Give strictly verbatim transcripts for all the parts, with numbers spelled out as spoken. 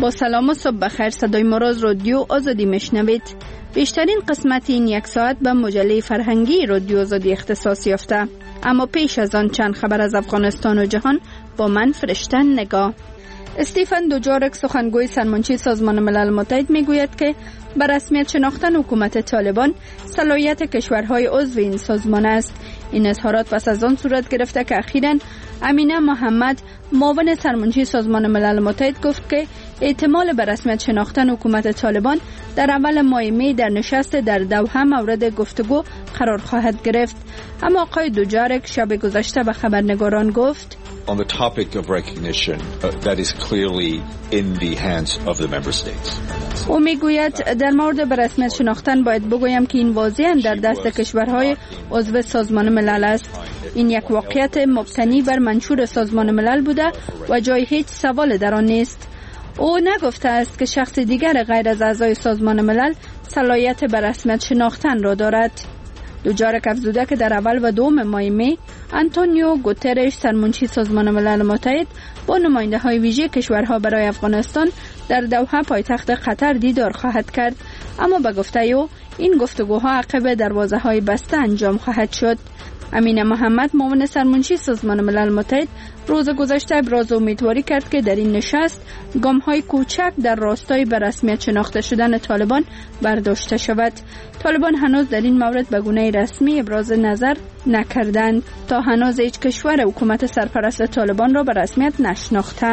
با سلام و صبح بخیر. صدای ما را از رادیو آزادی میشنوید. بیشترین قسمت این یک ساعت به مجله فرهنگی رادیو آزادی اختصاص یافته. اما پیش از آن چند خبر از افغانستان و جهان با من فرشته نگاه. استیفن دوجارک سخنگوی سرمنشی سازمان ملل متحد میگوید که به رسمیت شناختن حکومت طالبان صلاحیت کشورهای عضو این سازمان است. این اظهارات پس از آن صورت گرفته که اخیراً امینه محمد معاون سرمنشی سازمان ملل متحد گفت که احتمال به رسمیت شناختن حکومت طالبان در اول ماه می در نشست در دوحه مورد گفتگو قرار خواهد گرفت. اما آقای دوجارک شب گذشته به خبرنگاران گفت On the topic of recognition, uh, that is clearly in the hands of the member states. او میگوید در مورد به رسمیت شناختن باید بگویم که این واضحاً در دست کشورهای عضو سازمان ملل است. این یک واقعیت مبتنی بر منشور سازمان ملل بوده و جای هیچ سوال در آن نیست. او نگفته است که شخص دیگر غیر از اعضای سازمان ملل صلاحیت به رسمیت شناختن را دارد. دوجارک افزوده که در اول و دوم ماه می آنتونیو گوترش سرمنشی سازمان ملل متحد با نماینده های ویژه کشورها برای افغانستان در دوحه پایتخت قطر دیدار خواهد کرد. اما به گفته او این گفتگوها عقب دروازه های بسته انجام خواهد شد. امینه محمد معاون سرمنشی سازمان ملل متحد روز گذشته ابراز امیدواری کرد که در این نشست گام های کوچک در راستای به رسمیت شناخته شدن طالبان برداشته شود. طالبان هنوز در این مورد به گونه رسمی ابراز نظر نکردند. تا هنوز هیچ کشور حکومت سرپرست طالبان را به رسمیت نشناخته.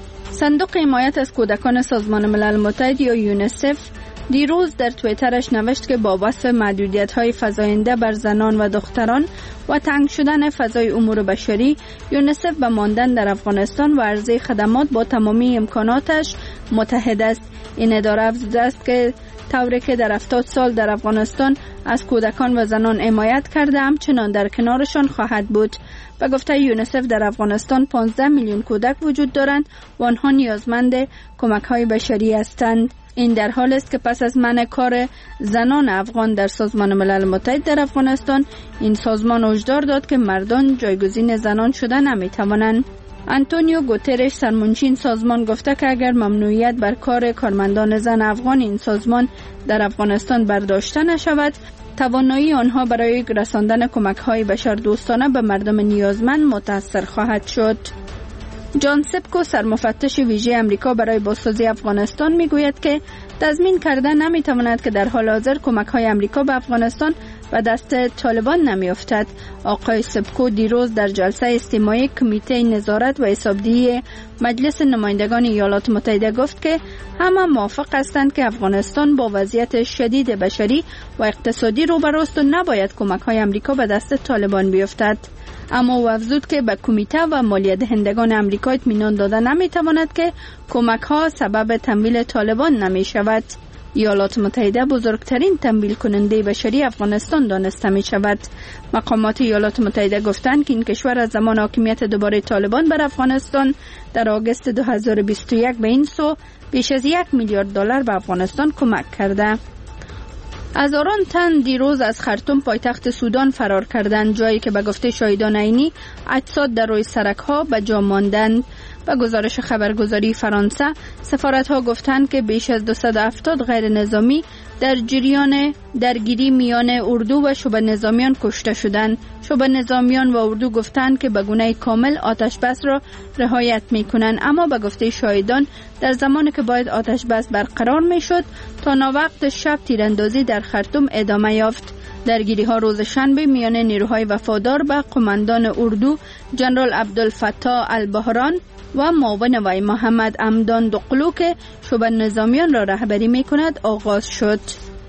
صندوق حمایت از کودکان سازمان ملل متحد یا یونیسف دیروز در توییترش نوشت که با وصف محدودیت‌های فزاینده بر زنان و دختران و تنگ شدن فضای امور بشری، یونیسف به ماندن در افغانستان و عرضه خدمات با تمامی امکاناتش متحد است. این اداره افزوده است که طوری که در هفتاد سال در افغانستان از کودکان و زنان حمایت کرده همچنان در کنارشان خواهد بود. به گفته یونیسف در افغانستان پانزده میلیون کودک وجود دارند و آنها نیازمند کمک‌های بشری هستند. این در حال است که پس از منع کار زنان افغان در سازمان ملل متحد در افغانستان، این سازمان هشدار داد که مردان جایگزین زنان شده نمی‌توانند. آنتونیو گوترش سرمنشی این سازمان گفته که اگر ممنوعیت بر کار کارمندان زن افغان این سازمان در افغانستان برداشته نشود، توانایی آنها برای رساندن کمک‌های بشردوستانه به مردم نیازمند متأثر خواهد شد. جان سپکو سرمفتش ویژه امریکا برای بازسازی افغانستان میگوید که تضمین کرده نمیتواند که در حال حاضر کمک‌های امریکا به افغانستان و دست طالبان نمیافتد. آقای سپکو دیروز در جلسه اجتماعی کمیته نظارت و حسابدهی مجلس نمایندگان ایالات متحده گفت که همه موافق هستند که افغانستان با وضعیت شدید بشری و اقتصادی روبروست و نباید کمک‌های امریکا به دست طالبان بیفتد. اما او افزود که به کمیته و مالیه دهندگان امریکا اطمینان داده نمیتواند که کمک‌ها سبب تمویل طالبان نمیشود. ایالات متحده بزرگترین تمویل کننده بشری افغانستان دانسته می شود. مقامات ایالات متحده گفتند که این کشور از زمان حاکمیت دوباره طالبان بر افغانستان در آگوست دو هزار و بیست و یک به این سو بیش از یک میلیارد دلار به افغانستان کمک کرده. هزاران تن دیروز از خرطوم پایتخت سودان فرار کردند، جایی که به گفته شاهدان عینی اجساد در روی سرک‌ها به جا ماندند. به گزارش خبرگزاری فرانسه، سفارت‌ها گفتند که بیش از دویست و هفتاد غیر نظامی در جریان درگیری میان اردو و شبه نظامیان کشته شدند. شبه نظامیان و اردو گفتند که به گونه کامل آتش بس را رعایت می‌کنند، اما به گفته شاهدان در زمانی که باید آتش بس برقرار می‌شد تا ناوقت شب تیراندازی در خرطوم ادامه یافت. درگیری ها روز شنبه میان نیروهای وفادار به قماندان اردو جنرال عبدالفتاح البحران و معاون وی محمد امدان دقلو که شبه نظامیان را رهبری می کند آغاز شد.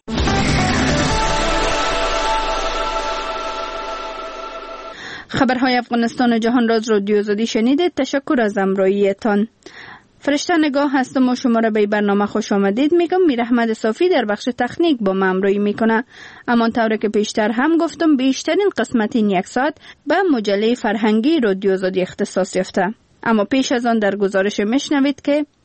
خبرهای افغانستان و جهان را از رادیو آزادی شنیدید. تشکر از همراهیتان. فرشته نگاه هستم و شما را به برنامه خوش آمدید میگم. میر احمد صافی در بخش تکنیک با من همراهی میکنه. اما طوری که پیشتر هم گفتم بیشترین قسمت این یک ساعت به مجله فرهنگی رادیو آزادی اختصاص یافته. اما پیش از آن در گزارش میشنوید که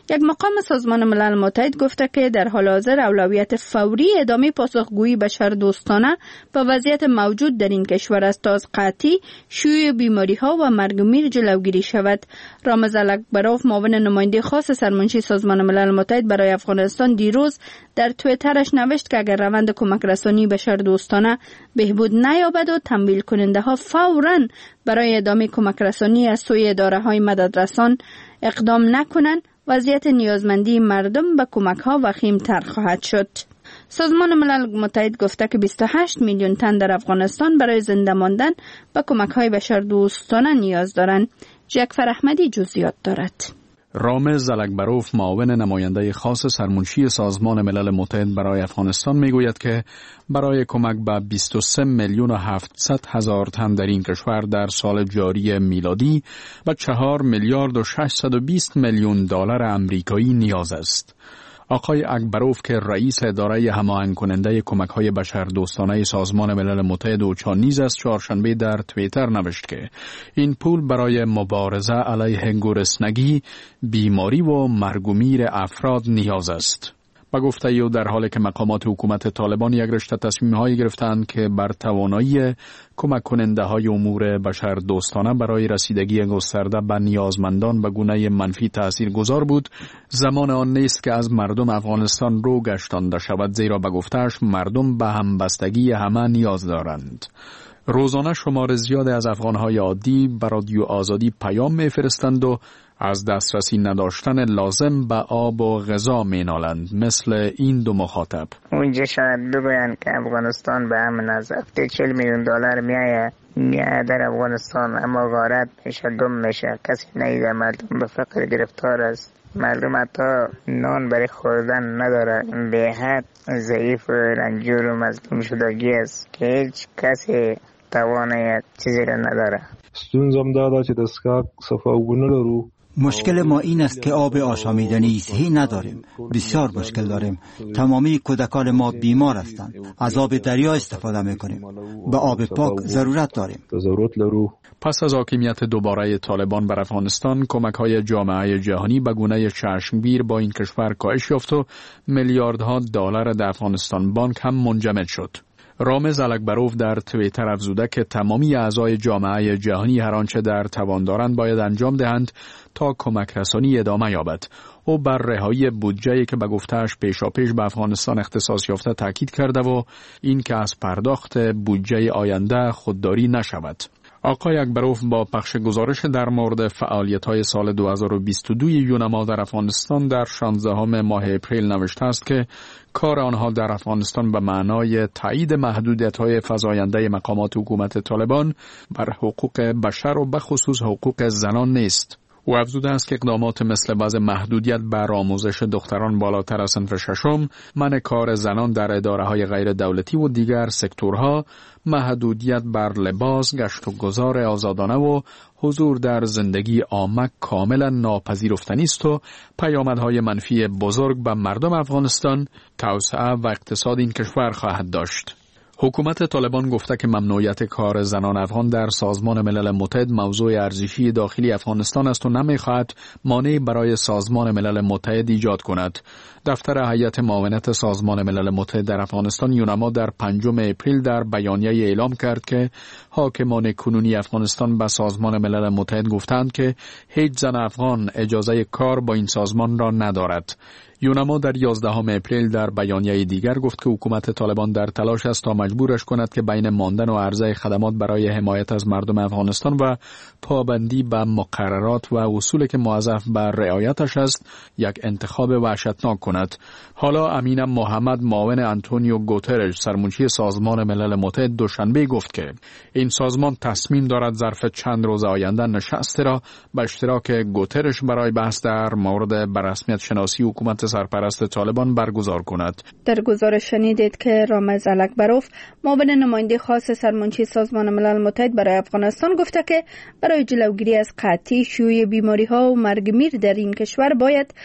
یک مقام سازمان ملل متحد گفته که در حال حاضر اولویت فوری ادامه پاسخگویی بشردوستانه به وضعیت موجود در این کشور است تا از قحطی، شیوع بیماری‌ها و مرگ و میر جلوگیری شود. رامز الکبروف، معاون نماینده خاص سرمنشی سازمان ملل متحد برای افغانستان، دیروز در توییترش نوشت که اگر روند کمک رسانی بشردوستانه بهبود نیابد و تمویل کننده ها فوراً برای ادامه کمک رسانی از سوی اداره های مددرسان اقدام نکنند، وضعیت نیازمندی مردم به کمک ها وخیم‌تر خواهد شد. سازمان ملل متحد گفته که بیست و هشت میلیون تن در افغانستان برای زنده ماندن به کمک های بشردوستانه نیاز دارند. جعفر احمدی جزئیات دارد. رامز الکبروف، معاون نماینده خاص سرمنشی سازمان ملل متحد برای افغانستان، میگوید که برای کمک به بیست و سه میلیون و هفتصد هزار تن در این کشور در سال جاری میلادی و چهار میلیارد و ششصد و بیست میلیون دلار آمریکایی نیاز است. آقای اکبروف که رئیس اداره هماهنگ کننده کمک‌های بشردوستانه سازمان ملل متحد اوچا نیز است، چهارشنبه در توییتر نوشت که این پول برای مبارزه علیه گرسنگی، بیماری و مرگ و میر افراد نیاز است. با گفته او در حالی که مقامات حکومت طالبان یک رشته تصمیم‌هایی گرفتند که بر توانایی کمک کننده های امور بشر دوستانه برای رسیدگی گسترده به نیازمندان به گونه منفی تأثیر گذار بود، زمان آن نیست که از مردم افغانستان رو گشتانده شود، زیرا به گفته‌اش مردم به همبستگی همه نیاز دارند. روزانه شمار زیاد از افغانهای عادی به رادیو آزادی پیام می‌فرستند و از دسترسی نداشتن لازم به آب و غذا مینالند، مثل این دو مخاطب. اونجا شاید بگویند که افغانستان به همین از هفته چهل میلیون دلار میایه میایه در افغانستان، اما غارت میشه، گم میشه، کسی نیده، مردم به فقر گرفتار است، مردم حتی نان برای خوردن نداره، به حد ضعیف و رنجور و مظلوم شدگی است که هیچ کسی توانه چیزی را نداره. ستونزم داده چې دستگاه صفاونه لرو. مشکل ما این است که آب آشامیدنی صحیح نداریم. بسیار مشکل داریم. تمامی کودکان ما بیمار هستند. از آب دریا استفاده میکنیم. به آب پاک ضرورت داریم. ضرورت لرو. پس از حاکمیت دوباره طالبان بر افغانستان، کمک‌های جامعه جهانی به گونه چشمگیر با این کشور کاهش یافت و میلیاردها دلار در افغانستان بانک هم منجمد شد. رامز الکبروف در توییتر افزوده که تمامی اعضای جامعه جهانی هر آنچه در توان دارند باید انجام دهند تا کمک رسانی ادامه یابد. او بر رهایی بودجه‌ای که به گفته‌اش پیشاپیش به افغانستان اختصاص یافته تاکید کرده و این که از پرداخت بودجه آینده خودداری نشود. آقای اکبروف با پخش گزارش در مورد فعالیت‌های سال دو هزار و بیست و دو یونما در افغانستان در شانزدهم ماه اپریل نوشته است که کار آنها در افغانستان به معنای تایید محدودیت‌های فزاینده مقامات حکومت طالبان بر حقوق بشر و به خصوص حقوق زنان نیست. او افزوده است که اقدامات مثل وضع محدودیت بر آموزش دختران بالاتر از صنف ششم، منع کار زنان در اداره‌های غیر دولتی و دیگر سکتورها، محدودیت بر لباس، گشت و گذار آزادانه و حضور در زندگی عامه کاملا ناپذیرفتنی است و پیامدهای منفی بزرگ به مردم افغانستان، توسعه و اقتصاد این کشور خواهد داشت. حکومت طالبان گفته که ممنوعیت کار زنان افغان در سازمان ملل متحد موضوع ارزشی داخلی افغانستان است و نمی‌خواهد مانعی برای سازمان ملل متحد ایجاد کند. دفتر هیئت معاونت سازمان ملل متحد در افغانستان یونما در پنجم اپریل در بیانیه اعلام کرد که حاکمان کنونی افغانستان به سازمان ملل متحد گفتند که هیچ زن افغان اجازه کار با این سازمان را ندارد. یونما در یازدهم اپریل در بیانیه دیگر گفت که حکومت طالبان در تلاش است تا مجبورش کند که بین ماندن و عرضه خدمات برای حمایت از مردم افغانستان و پابندی به مقررات و اصولی که موظف بر رعایتش است یک انتخاب وحشتناک کند. حالا امین محمد، معاون آنتونیو گوترش سرمنشی سازمان ملل متحد، دوشنبه گفت که این سازمان تصمیم دارد ظرف چند روز آینده نشستی را به اشتراک گوترش برای بحث در مورد بررسمیت شناسی حکومت سرپرست طالبان برگزار کند. در گزارش شنیدید که رامز الکبروف، معاون نماینده خاص سرمنشی سازمان ملل متحد برای افغانستان، گفته که برای جلوگیری از قحطی، شیوع بیماری‌ها و مرگ میر در این کشور باید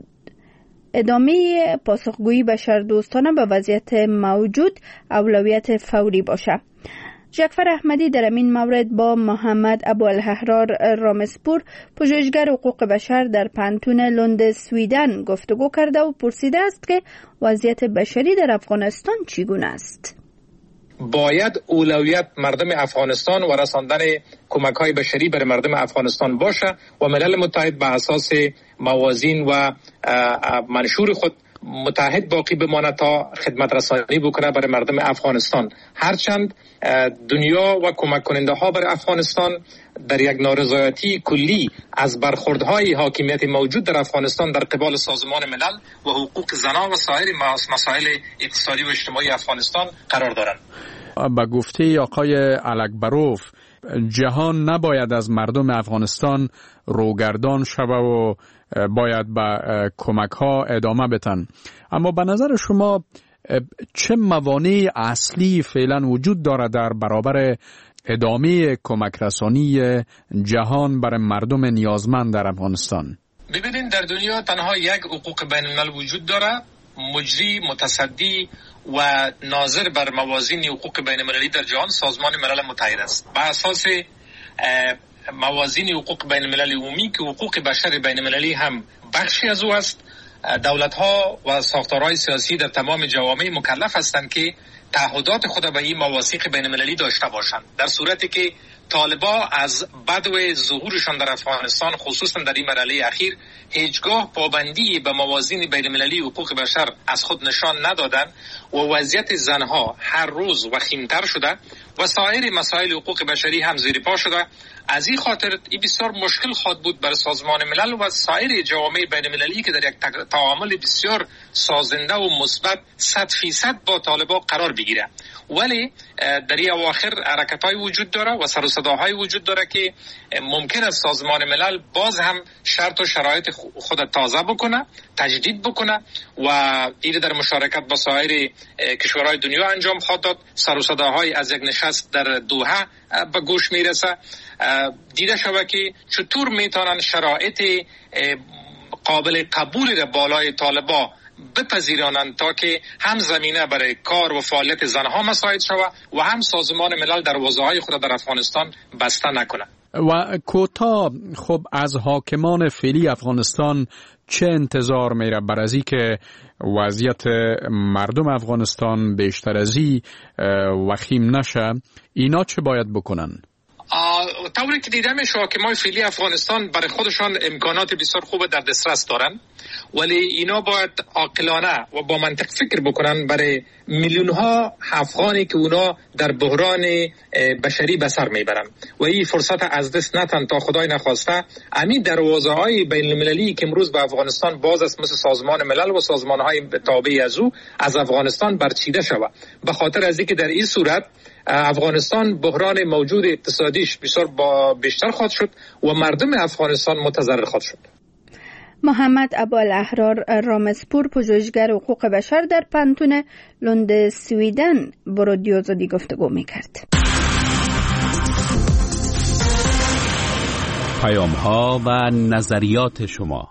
ادامه پاسخگویی بشردوستانه به وضعیت موجود اولویت فوری باشد. جعفر احمدی در این مورد با محمد ابوالاحرار رامسپور پژوهشگر حقوق بشر در پانتون لند سویدن گفتگو کرده و پرسیده است که وضعیت بشری در افغانستان چگونه است. باید اولویت مردم افغانستان و رساندن کمک‌های بشری برای مردم افغانستان باشه و ملل متحد به اساس موازین و منشور خود متحد باقی بماند تا خدمت رسانی بکنه برای مردم افغانستان. هرچند دنیا و کمک کننده ها برای افغانستان در یک نارضایتی کلی از برخوردهای حاکمیت موجود در افغانستان در قبال سازمان ملل و حقوق زنان و سایر مسائل اقتصادی و اجتماعی افغانستان قرار دارند. با گفته آقای الکبروف جهان نباید از مردم افغانستان روگردان شود و باید به کمک ها ادامه بدن. اما به نظر شما چه موانع اصلی فعلا وجود دارد در برابر ادامه کمک رسانی جهان برای مردم نیازمند در افغانستان؟ ببینید در دنیا تنها یک حقوق بین الملل وجود دارد، مجری، متصدی و ناظر بر موازین حقوق بین المللی در جهان سازمان ملل متحد است. بر اساس موازین حقوق بین المللی عمومی که حقوق بشر بین المللی هم بخشی از او است، دولت‌ها و ساختارهای سیاسی در تمام جوامع مکلف هستند که تعهدات خود به این مواثیق بین المللی داشته باشند. در صورتی که طالبان از بدو ظهورشان در افغانستان خصوصا در این مرحله اخیر هیچگاه پابندی به موازین بین المللی حقوق بشر از خود نشان ندادند و وضعیت زنها هر روز وخیمتر شده و سایر مسائل حقوق بشری هم زیر پا شده. از این خاطر این بسیار مشکل خواهد بود برای سازمان ملل و سایر جوامع بین المللی که در یک تعامل بسیار سازنده و مثبت صد فیصد با طالبان قرار بگیره. ولی در این اواخر حرکت‌های وجود داره و سر و صداهای وجود داره که ممکن است سازمان ملل باز هم شرط و شرایط خود تازه بکنه، تجدید بکنه و این در مشارکت با سایر کشورهای دنیا انجام خواهد داد. سر و صداهای از یک نشست در دوحه به گوش میرسه. دیده شود که چطور میتونن شرایط قابل قبولی را بالای طالبان بپذیرانند تا که هم زمینه برای کار و فعالیت زنها مساعد شود و هم سازمان ملل دروازه‌های خود در افغانستان بسته نکنه. و کوتاه خب از حاکمان فعلی افغانستان چه انتظار میره بر از که وضعیت مردم افغانستان بیشتر از این وخیم نشه؟ اینا چه باید بکنن؟ طوری که دیده میشه حاکمان فعلی افغانستان برای خودشان امکانات بسیار خوب در دسترس دارن، ولی اینا باید عاقلانه و با منطق فکر بکنن برای میلیون ها افغانی که اونا در بحران بشری به سر میبرن و این فرصت از دست نتن تا خدای نخواسته همین دروازه های بین المللی که امروز به افغانستان باز است مثل سازمان ملل و سازمان های تابع از او از افغانستان برچیده شود. به خاطر از اینکه در این صورت افغانستان بحران موجود اقتصادیش بسیار بیشتر خواهد شد و مردم افغانستان متضرر خواهد شد. محمد ابوالاحرار رامسپور پژوهشگر حقوق بشر در پانتون لند سویدن با رادیو آزادی گفتگو می‌کرد. پیام‌ها و نظریات شما.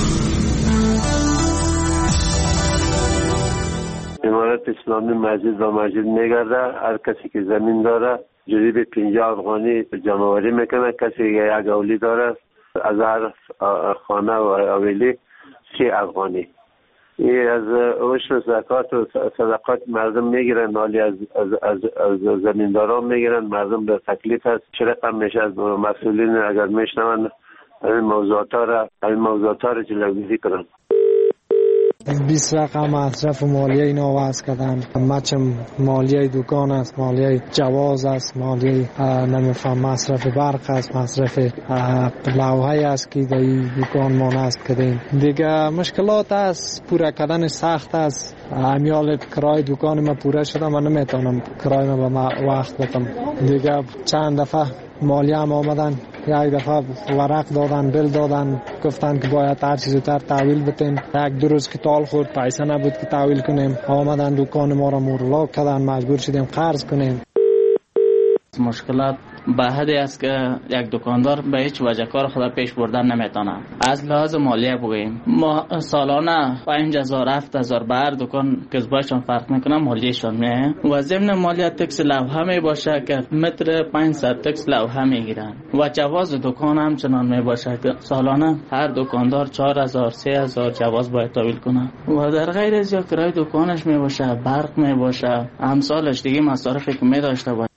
امارت اسلامی مسجد و مسجد میگرده. هر کسی که زمین داره جریب پنجاه افغانی جمع‌آوری میکنه. کسی که یک اولی داره از هر خانه و اولی سی افغانی. این از عشر زکات و صدقات مردم میگیرن، مالی از از از, از زمینداران میگیرن. مردم در تکلیف است. چه رقم میشه از مسئولین اگر میشنون این موضوعات را این موضوعات را جلوگیری کنن. بیست رقم مصرف مالیه اینا وضع کردن. مچم مالیه دکان است، مالیه جواز است، مالیه نمیفهم مصرف برق است، مصرف لوحه است که در دکان ما نصب کردیم. دیگه مشکلات است، پوره کردن سخت است. امیال کرای دکان ما پوره شده، من نمیتونم کرای ما به وقت بدم. دیگه چند دفعه مالیه هم آمدن، یک دفعه ورق دادن، بل دادن، گفتن که باید هر چیز زودتر تحویل بدیم. یک دو روز که تال خورد پیسه نبود که تحویل کنیم، آمدن دکان ما را مورلاک کردن، مجبور شدیم قرض کنیم. مشکلات به حدی است که یک دکاندار به هیچ وجه کار خود پیش بردن نمیتونه. از لحاظ مالیه بگوییم ما سالانه پنج هزار هفت هزار به هر دکان کسبایشان فرق میکنه مالیهشان میه و ضمن مالیه تکس لوحه می باشه که متر پانصد تکس لوحه میگیرن و جواز دکان همچنان می باشه که سالانه هر دکاندار چهار هزار سه هزار جواز باید تحویل کنه و در غیر از یا کرای دکانش می باشه برق می باشه امثالش دیگه مصارفی که می داشته باشه.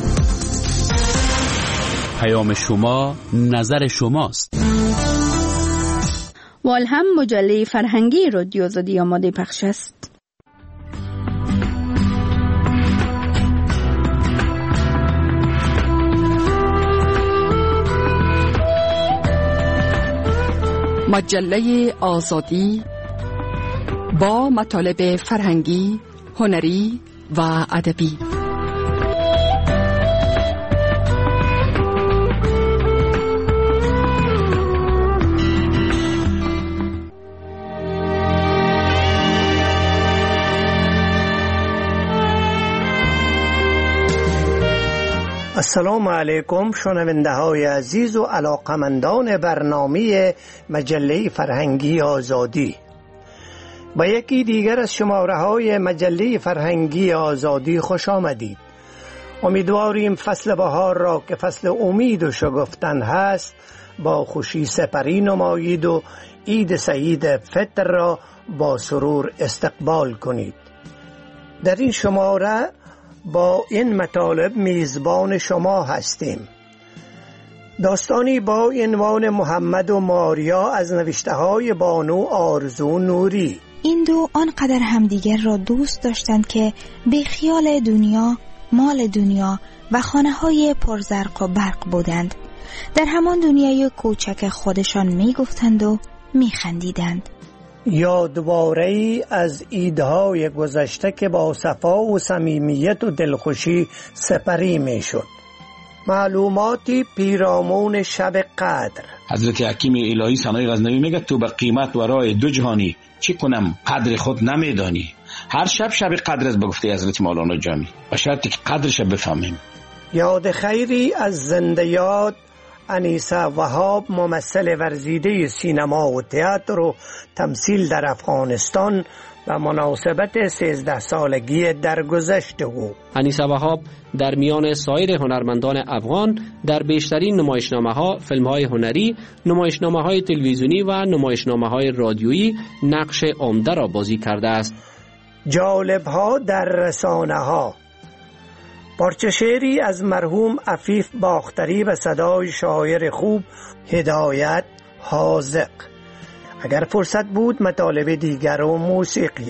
پیام شما نظر شماست. والهم مجله فرهنگی رادیو آزادی آماده پخش است. مجله آزادی با مطالب فرهنگی، هنری و ادبی. السلام علیکم شنونده های عزیز و علاقمندان برنامه مجله فرهنگی آزادی. با یکی دیگر از شماره های مجله فرهنگی آزادی خوش آمدید. امیدواریم فصل بهار را که فصل امید و شگفتن هست با خوشی سپری نمایید و عید سعید فطر را با سرور استقبال کنید. در این شماره با این مطالب میزبان شما هستیم. داستانی با عنوان محمد و ماریا از نوشته های بانو آرزو نوری. این دو آنقدر همدیگر را دوست داشتند که به خیال دنیا، مال دنیا و خانه های پرزرق و برق بودند. در همان دنیای کوچک خودشان می گفتند و می خندیدند. یادواره‌ای از عیدهای گذشته که با صفا و صمیمیت و دلخوشی سپری می شد. معلوماتی پیرامون شب قدر. حضرت حکیم الهی ثنای غزنوی میگه تو به قیمت و رای دو جهانی چی کنم قدر خود نمیدانی. هر شب شب قدر از بگفته حضرت مولانا جامی و شرطی که قدرش بفهمیم. یاد خیری از زنده یاد انیسه وهاب، ممثل ورزیده سینما و تئاتر و تمثیل در افغانستان و مناسبت سیزده سالگی درگذشت او. انیسه وهاب در میان سایر هنرمندان افغان در بیشترین نمایشنامه‌ها، فیلم‌های هنری، نمایشنامه‌های تلویزیونی و نمایشنامه‌های رادیویی نقش عمده را بازی کرده است. جالب‌ها در رسانه‌ها. پارچه شعری از مرحوم عفیف باختری به صدای شاعر خوب هدایت حاذق. اگر فرصت بود مطالب دیگر و موسیقی.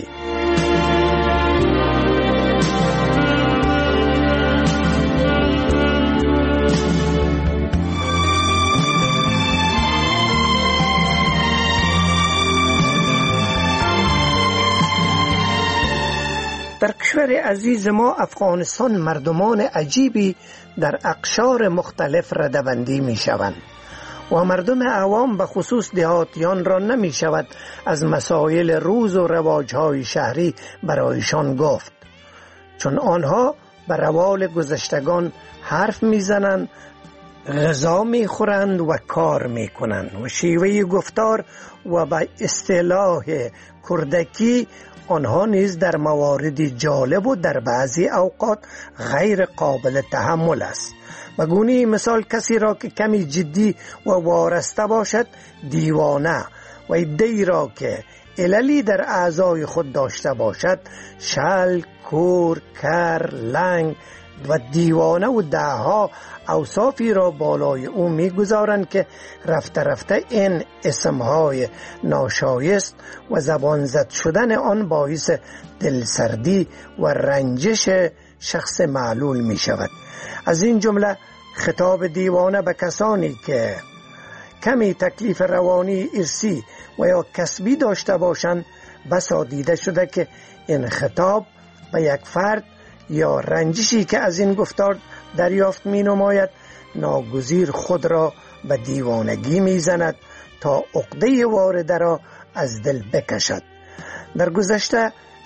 در کشور عزیز ما افغانستان مردمان عجیبی در اقشار مختلف ردبندی می شوند و مردم عوام به خصوص دهاتیان را نمی شود از مسائل روز و رواجهای شهری برایشان گفت، چون آنها به روال گذشتگان حرف می زنند، غذا می خورند و کار می کنند و شیوه گفتار و به اصطلاح کردکی آنها نیز در مواردی جالب و در بعضی اوقات غیر قابل تحمل است. به گونه مثال کسی را که کمی جدی و وارسته باشد دیوانه و عده‌ای را که عللی در اعضای خود داشته باشد شل، کور، کر، لنگ و دیوانه و دهها اوصافی را بالای او میگذارند که رفته رفته این اسمهای ناشایست و زبان زد شدن آن باعث دلسردی و رنجش شخص معلول می شود. از این جمله خطاب دیوانه به کسانی که کمی تکلیف روانی ارثی و یا کسبی داشته باشند بسا دیده شده که این خطاب به یک فرد یا رنجشی که از این گفتار دریافت می نماید ناگزیر خود را به دیوانگی می زند تا عقده وارده را از دل بکشد. در گذشته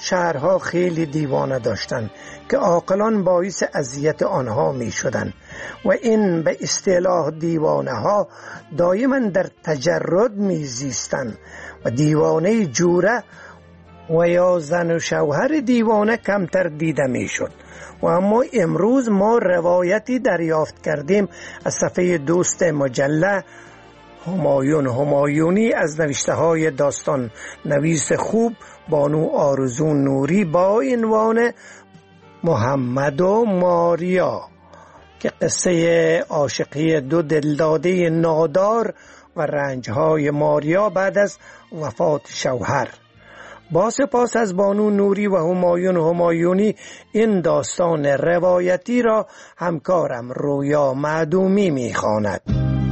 شهرها خیلی دیوانه داشتند که عاقلان باعث اذیت آنها می شدند و این به اصطلاح دیوانه ها دائما در تجرد می زیستند و دیوانه جوره و یا زن و شوهر دیوانه کمتر دیده می شد. و اما امروز ما روایتی دریافت کردیم از صفحه دوست مجله همایون همایونی از نوشته های داستان نویس خوب بانو آرزو نوری با عنوان محمد و ماریا که قصه عاشقی دو دلداده نادار و رنجهای ماریا بعد از وفات شوهر. با سپاس از بانو نوری و همایون همایونی این داستان روایتی را همکارم رویا معدومی می‌خواند.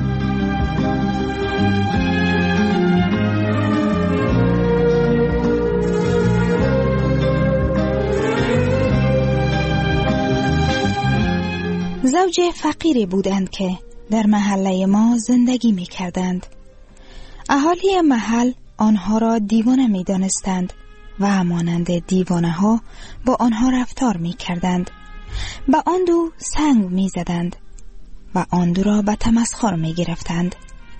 زوج فقیری بودند که در محله ما زندگی می کردند. اهالی محل آنها را دیوانه می دانستند و مانند دیوانه ها با آنها رفتار می کردند. به آن دو سنگ می زدند و آن دو را به تمسخر می گرفتند.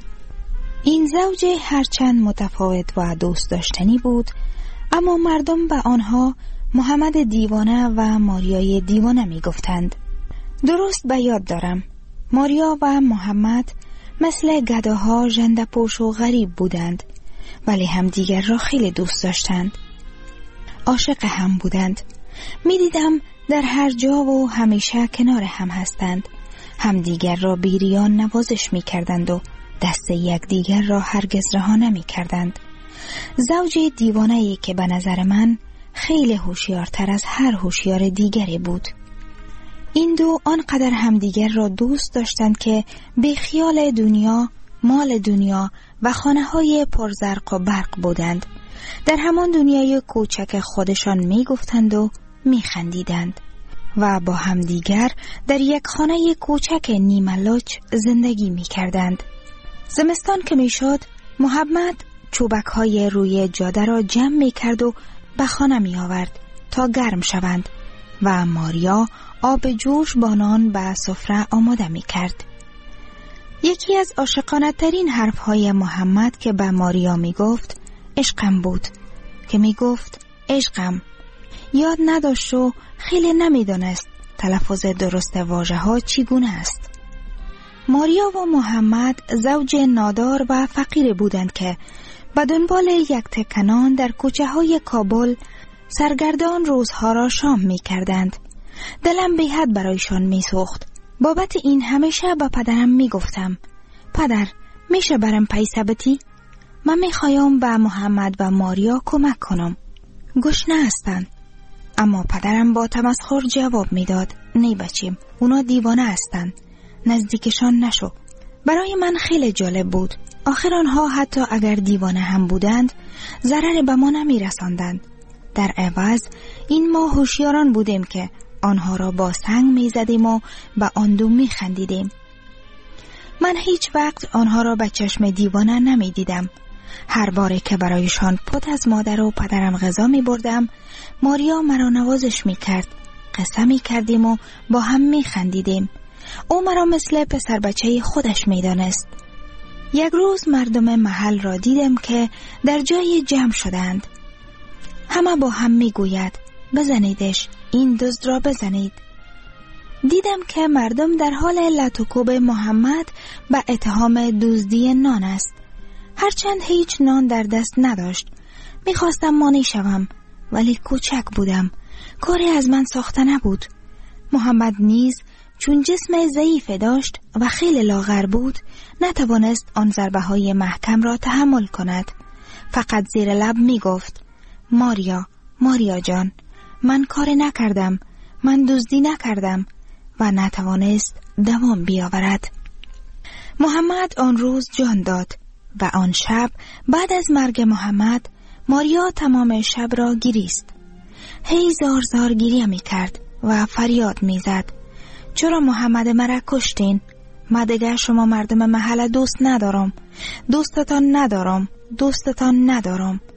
این زوج هرچند متفاوت و دوست داشتنی بود، اما مردم به آنها محمد دیوانه و ماریای دیوانه می گفتند. درست به یاد دارم ماریا و محمد مثل گداها ژنده‌پوش و غریب بودند، ولی همدیگر را خیلی دوست داشتند. عاشق هم بودند. می دیدم در هر جا و همیشه کنار هم هستند. همدیگر را بیریان نوازش می کردند و دست یکدیگر را هرگز رها نمی کردند. زوج دیوانه‌ای که به نظر من خیلی هوشیارتر از هر هوشیار دیگری بود. این دو آنقدر همدیگر را دوست داشتند که بی خیال دنیا، مال دنیا و خانه‌های پرزرق و برق بودند. در همان دنیای کوچک خودشان می گفتند و می خندیدند و با همدیگر در یک خانه کوچک نیمه لچ زندگی می کردند. زمستان که می شد، محمد چوبک های روی جاده را جمع می کرد و به خانه می آورد تا گرم شوند و ماریا آب جوش با نان به سفره آماده می کرد. یکی از عاشقانه ترین حرف های محمد که به ماریا می گفت عشقم بود، که می گفت عشقم. یاد نداشت و خیلی نمی دانست تلفظ درست واژه ها چگونه است. ماریا و محمد زوج نادار و فقیر بودند که به دنبال یک تکنان در کوچه های کابل سرگردان روزها را شام می کردند. دلم به حد برایشان می سوخت. بابت این همیشه با پدرم می گفتم پدر میشه برم پیسه بتی؟ من می خوایم به محمد و ماریا کمک کنم. گشنه هستند. اما پدرم با تمسخر جواب می داد نه بچیم، اونا دیوانه هستند، نزدیکشان نشو. برای من خیلی جالب بود. آخر آنها حتی اگر دیوانه هم بودند ضرر به ما نمی رساندند. در عوض این ما هوشیاران بودیم که آنها را با سنگ می زدیم و به آن دو می خندیدیم. من هیچ وقت آنها را به چشم دیوانه نمی دیدم. هر باره که برایشان پت از مادر و پدرم غذا می بردم، ماریا مرا نوازش می کرد. قصه می کردیم و با هم می خندیدیم. او مرا مثل پسر بچه خودش می دانست. یک روز مردم محل را دیدم که در جای جمع شدند. همه با هم می گوید بزنیدش، این دزد را بزنید. دیدم که مردم در حال لطوکوب محمد به اتهام دزدی نان است. هرچند هیچ نان در دست نداشت. میخواستم مانی شوم، ولی کوچک بودم. کاری از من ساخته نبود. محمد نیز چون جسم ضعیف داشت و خیلی لاغر بود، نتوانست آن ضربه های محکم را تحمل کند. فقط زیر لب می گفت ماریا، ماریا جان، من کاری نکردم، من دزدی نکردم، و نتوانست دوام بیاورد. محمد آن روز جان داد و آن شب بعد از مرگ محمد ماریا تمام شب را گریست. هی زار زار گریه می کرد و فریاد می زد چرا محمد مرا کشتین؟ من دیگر شما مردم محل دوست ندارم، دوستتان ندارم، دوستتان ندارم.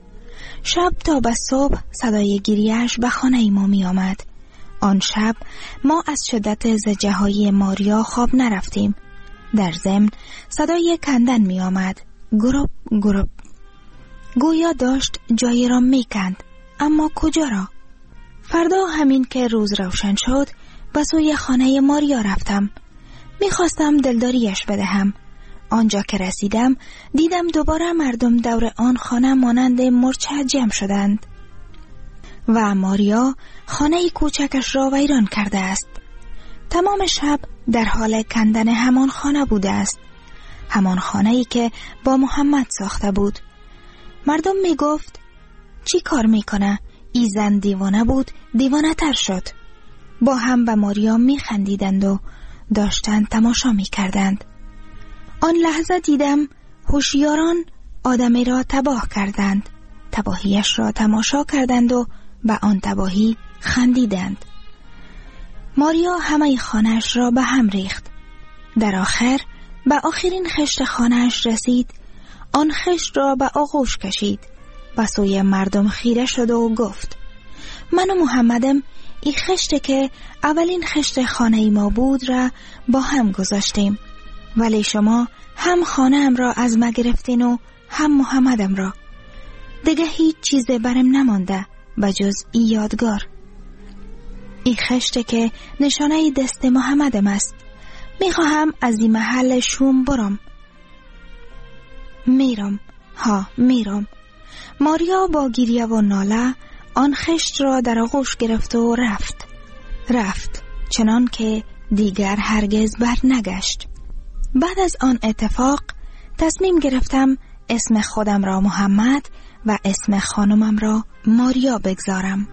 شب تا به صبح صدای گریه‌اش به خانه ما می آمد. آن شب ما از شدت زجه‌های ماریا خواب نرفتیم. در ضمن صدای کندن می آمد. گروپ گروپ. گویا داشت جایی را می کند. اما کجا را؟ فردا همین که روز روشن شد به سوی خانه ماریا رفتم. می خواستم دلداریش بدهم. آنجا که رسیدم دیدم دوباره مردم دور آن خانه مانند مرچه جمع شدند و ماریا خانه کوچکش را ویران کرده است. تمام شب در حال کندن همان خانه بوده است، همان خانه‌ای که با محمد ساخته بود. مردم می گفت چی کار می کنه؟ ای زن دیوانه بود، دیوانه تر شد. با هم به ماریا می خندیدند و داشتند تماشا می کردند. آن لحظه دیدم هوشیاران آدمی را تباه کردند، تباهیش را تماشا کردند و به آن تباهی خندیدند. ماریا همه خانه‌اش را به هم ریخت. در آخر به آخرین خشت خانه‌اش رسید. آن خشت را به آغوش کشید، به سوی مردم خیره شد و گفت من و محمدم این خشت که اولین خشت خانه ما بود را با هم گذاشتیم، ولی شما هم خانه ام را از ما گرفتین و هم محمدم را. دیگه هیچ چیز برم نمانده بجز این یادگار. این خشت که نشانه دست محمدم است. میخواهم از این محل شوم برم. میرم، ها میرم. ماریا با گریه و ناله آن خشت را در آغوش گرفت و رفت. رفت چنان که دیگر هرگز بر نگشت. بعد از آن اتفاق تصمیم گرفتم اسم خودم را محمد و اسم خانمم را ماریا بگذارم.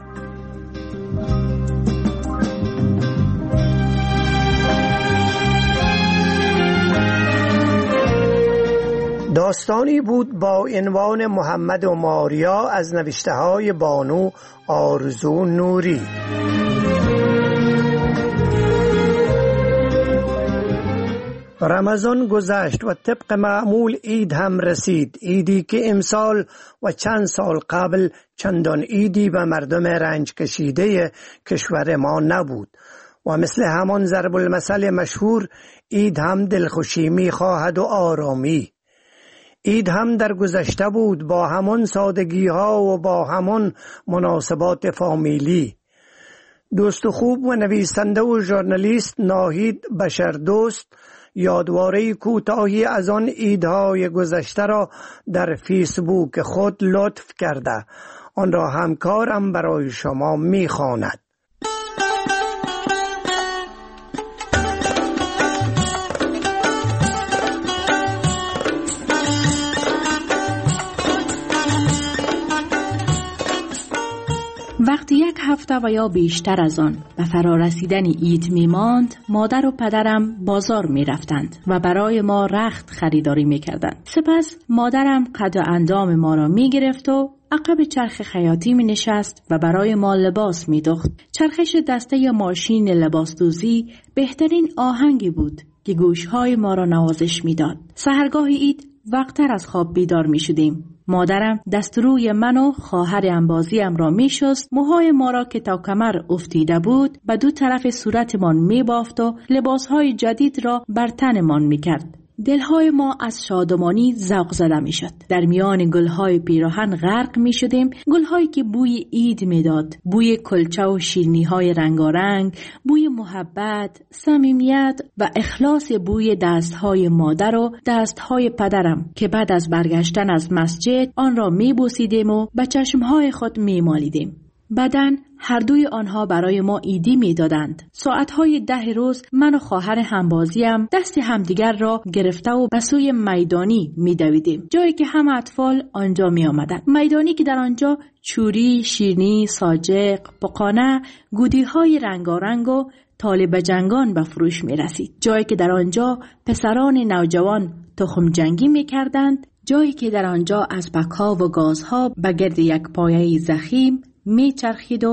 داستانی بود با عنوان محمد و ماریا از نوشته های بانو آرزو نوری. رمضان گذشت و طبق معمول عید هم رسید. عیدی که امسال و چند سال قبل چندان عیدی به مردم رنج کشیده کشور ما نبود و مثل همان ضرب المثل مشهور عید هم دلخوشی می خواهد و آرامی. عید هم در گذشته بود با همان سادگی ها و با همان مناسبات فامیلی. دوست خوب و نویسنده و ژورنالیست ناهید بشردوست یادواره کوتاهی از آن عیدهای گذشته را در فیسبوک خود لطف کرده. آن را همکارم برای شما می‌خواند. وقتی یک هفته و یا بیشتر از آن به فرارسیدن عید می ماند، مادر و پدرم بازار می رفتند و برای ما رخت خریداری می کردند. سپس مادرم قد و اندام ما را می گرفت و عقب چرخ خیاطی می نشست و برای ما لباس می دوخت. چرخش دسته یا ماشین لباس دوزی بهترین آهنگی بود که گوشهای ما را نوازش می داد. سحرگاه عید وقتر از خواب بیدار می شدیم. مادرم دست روی من و خواهر انبازیم را می شست، موهای ما را که تا کمر افتیده بود به دو طرف صورتمان می بافت و لباسهای جدید را بر تنمان می کرد. دلهای ما از شادمانی ذوق زده می شد. در میان گلهای پیراهن غرق می شدیم، گلهایی که بوی عید می داد، بوی کلچه و شیرینی های رنگارنگ، بوی محبت، صمیمیت و اخلاص بوی دستهای مادر و دستهای پدرم که بعد از برگشتن از مسجد آن را می بوسیدیم و به چشمهای خود می مالیدیم. بعدن هر دوی آنها برای ما عیدی می دادند. ساعتهای ده روز من و خواهر همبازیم دست همدیگر را گرفته و به سوی میدانی می دویدیم، جایی که همه اطفال آنجا می آمدند. میدانی که در آنجا چوری، شیرنی، ساجق، پقانه، گودی های رنگارنگ و طالب جنگان به فروش می رسید. جایی که در آنجا پسران نوجوان تخم جنگی می کردند. جایی که در آنجا اسبک‌ها و گازها به گرد یک پایه زخیم می چرخید و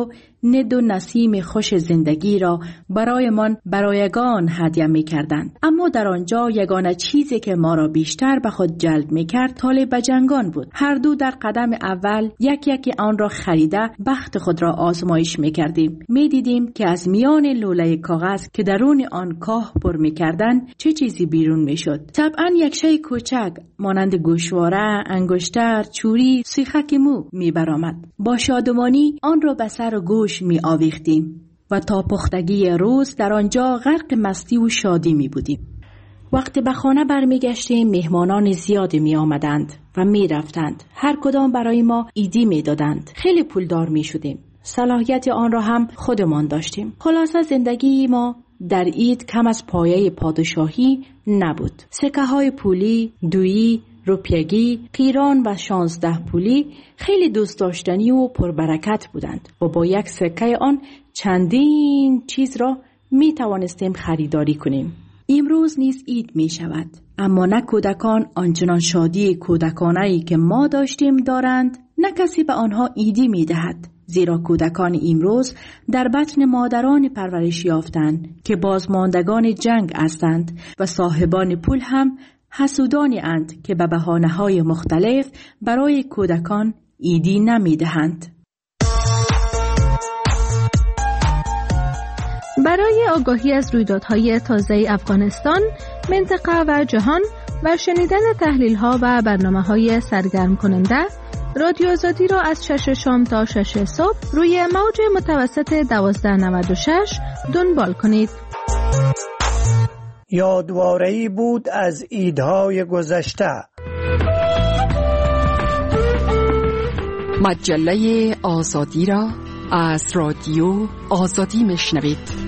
ند و نسیم خوش زندگی را برایمان برایگان هدیه می کردند. اما در آنجا یگانه چیزی که ما را بیشتر به خود جلب می کرد طالب جنگان بود. هر دو در قدم اول یک یکی آن را خریده بخت خود را آزمایش می کردیم. می دیدیم که از میان لوله کاغذ که درون آن کاه پر می کردن چه چیزی بیرون می شد. طبعا یک شی کوچک مانند گوشواره، انگشتر، چوری، سیخک مو می برآمد. با شادمانی آن را به سر و گوش می آویختیم و تا پختگی روز در آنجا غرق مستی و شادی می بودیم. وقتی به خانه برمی گشتیم مهمانان زیادی می آمدند و می رفتند. هر کدام برای ما ایدی می دادند. خیلی پولدار می شدیم. صلاحیت آن را هم خودمان داشتیم. خلاصه زندگی ما در عید کم از پایه پادشاهی نبود. سکه های پولی، دویی، روپیگی، قیران و شانزده پولی خیلی دوست داشتنی و پربرکت بودند و با یک سکه آن چندین چیز را می توانستیم خریداری کنیم. امروز نیز عید می شود، اما نه کودکان آنچنان شادی کودکانه‌ای که ما داشتیم دارند، نه کسی به آنها عیدی می دهد. زیرا کودکان امروز در بطن مادران پرورش یافتند که بازماندگان جنگ هستند و صاحبان پول هم حسودانی اند که به بهانه‌های مختلف برای کودکان عیدی نمی دهند. برای آگاهی از رویدادهای تازه افغانستان، منطقه و جهان و شنیدن تحلیل‌ها و برنامه‌های سرگرم کننده، رادیو آزادی را از شش شام تا شش صبح روی موج متوسط دوازده نود و شش دنبال کنید. یادواره‌ای بود از عیدهای گذشته. مجله آزادی را از رادیو آزادی میشنوید.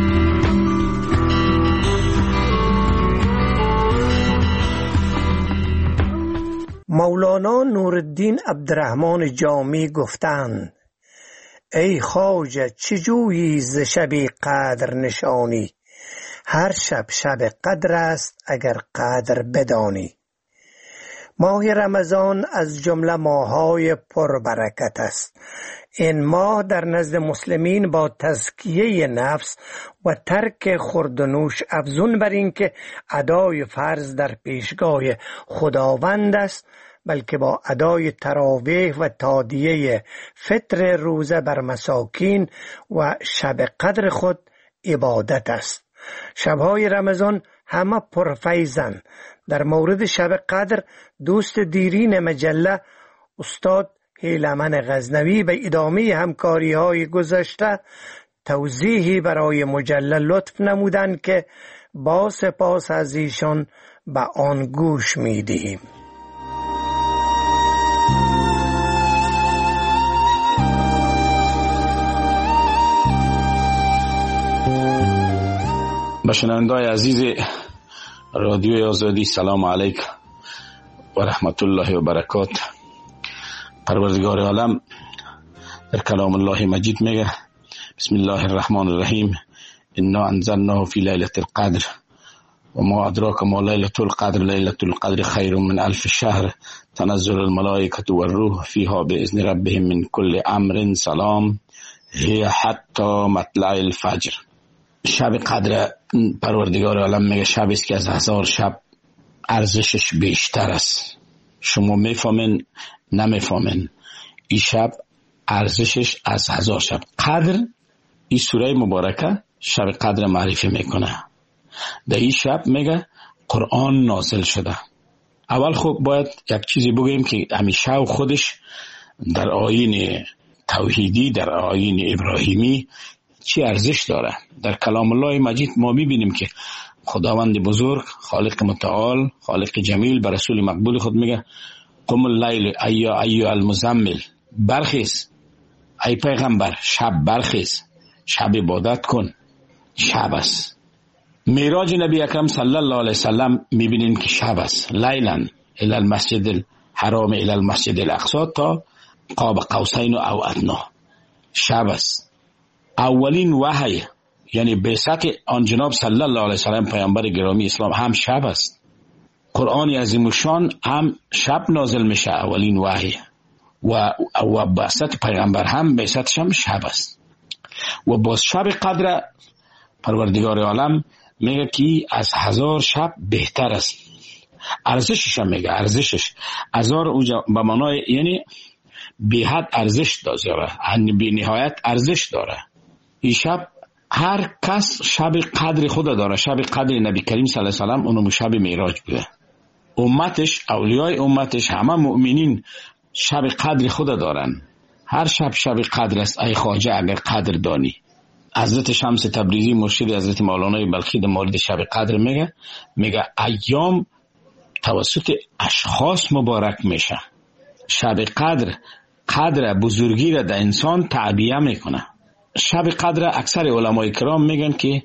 مولانا نورالدین عبدالرحمن جامی گفتند: ای خواجه چه جویی ز شبی قدر نشانی، هر شب شب قدر است اگر قدر بدانی. ماه رمضان از جمله ماه‌های پربرکت است. این ماه در نزد مسلمین با تزکیه نفس و ترک خورد و نوش افزون بر این که ادای فرض در پیشگاه خداوند است، بلکه با ادای تراویح و تادیه فطر روزه بر مساکین و شب قدر خود عبادت است. شبهای رمضان همه پرفیضند. در مورد شب قدر دوست دیرین مجله استاد هیلمن غزنوی به ادامه همکاری های گذشته توضیحی برای مجله لطف نمودند که با سپاس از ایشان به آن گوش می دهیم. به شنوندگان عزیز رادیو آزادی سلام علیکم و رحمت الله و برکاته. پروردگار عالم در کلام الله مجید میگه: بسم الله الرحمن الرحیم، انا انزلناه فی لیلة القدر و ما ادراک ما لیلة القدر، لیلة القدر خیر من الف شهر، تنزل الملائکة و الروح فیها باذن ربهم من کل امر سلام هی حتی مطلع الفجر. شب قدر پروردگار عالم میگه شبی است که از هزار شب ارزشش بیشتر است. شما میفهمین نمیفهمین، این شب ارزشش از هزار شب. قدر این سوره مبارکه شب قدر معرفی میکنه. در این شب میگه قرآن نازل شده. اول خب باید یک چیزی بگیم که همیشه و خودش در آیین توحیدی، در آیین ابراهیمی چی ارزش داره. در کلام الله مجید ما میبینیم که خداوند بزرگ، خالق متعال، خالق جمیل به رسول مقبول خود میگه: قم اللیل ایا ایا المزمل، برخیز ای پیغمبر، شب برخیز، شب عبادت کن، شب است. معراج نبی اکرم صلی الله علیه وسلم میبینیم که شب است. لیلا الی المسجد الحرام الی المسجد الاقصی تا قاب قوسین او ادنی، شب است. اولین وحی یعنی بعثت آن جناب صلی الله علیه وسلم پیامبر گرامی اسلام هم شب است. قرآن عظیم الشان هم شب نازل میشه، اولین وحی، و و بعثت پیغمبر هم بعثتش هم شب است. و باز شب قدر پروردگار عالم میگه که از هزار شب بهتر است. ارزشش هم میگه، ارزشش هزار اوجا به معنای یعنی بی حد ارزش داره، بی نهایت ارزش داره. این شب هر کس شب قدر خود داره. شب قدر نبی کریم صلی الله علیه و سلم اونم شب معراج بوده. امتش، اولیای امتش، همه مؤمنین شب قدر خود دارن. هر شب شب قدر است ای خواجه اگر قدر دانی. حضرت شمس تبریزی مرشد حضرت مولانا بلخی در مورد شب قدر میگه میگه ایام توسط اشخاص مبارک میشه. شب قدر قدر بزرگی را در انسان تعبیه میکنه. شب قدر اکثر علمای کرام میگن که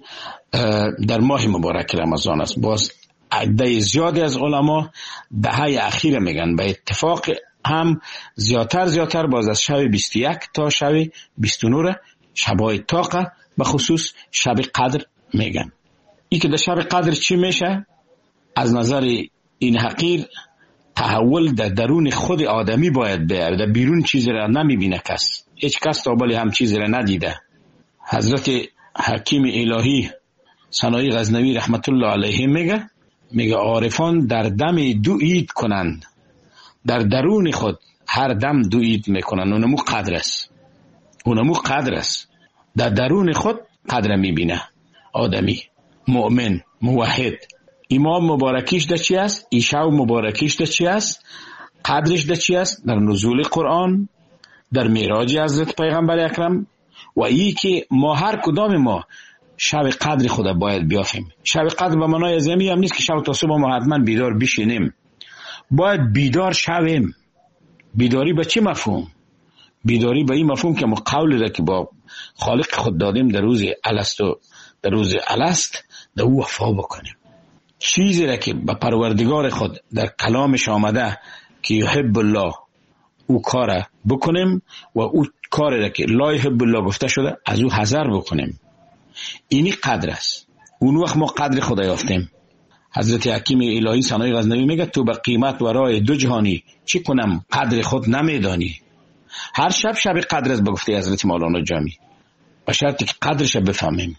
در ماه مبارک رمضان است. باز عده زیادی از علما دهه اخیر میگن به اتفاق هم زیادتر زیادتر باز از شب بیست و یک تا شب بیست و نه شبای طاقه به خصوص شب قدر میگن. این که در شب قدر چی میشه؟ از نظر این حقیر تحول در درون خود آدمی باید بیاره. در بیرون چیزی را نمیبینه کس. هیچ کس تا بالی هم چیزی را ندیده. حضرت حکیم الهی سنایی غزنوی رحمت الله علیه میگه میگه عارفان در دم دو عید کنند، در درون خود هر دم دو عید میکنند. اونمو قدر است، اونمو قدر است. در درون خود قدر میبینه آدمی مؤمن موحد. امام مبارکیش در چی است؟ ایشاو مبارکیش در چی است؟ قدرش در چی است؟ در نزول قرآن، در معراج حضرت پیغمبر اکرم. و ای که ما هر کدام ما شب قدر خدا باید بیافیم. شب قدر به معنای زمین هم نیست که شب تا صبح ما حتما بیدار بشینیم. باید بیدار شویم. بیداری به چی مفهوم؟ بیداری به این مفهوم که ما قولی را که با خالق خود دادیم در روز الست و در روز الست در او وفا بکنیم. چیزی را که به پروردگار خود در کلامش آمده که یحب الله او کار بکنیم و او کاری را که لا یحب الله گفته شده از او حذر بکنیم. اینی قدر است. اون وقت ما قدر خدا یافتیم. حضرت حکیم الهی سنایی غزنوی میگه تو به قیمت و رای دو جهانی چی کنم قدر خود نمیدانی. هر شب شب قدر است به گفته حضرت مولانا جامی، به شرطی که قدرش بفهمیم.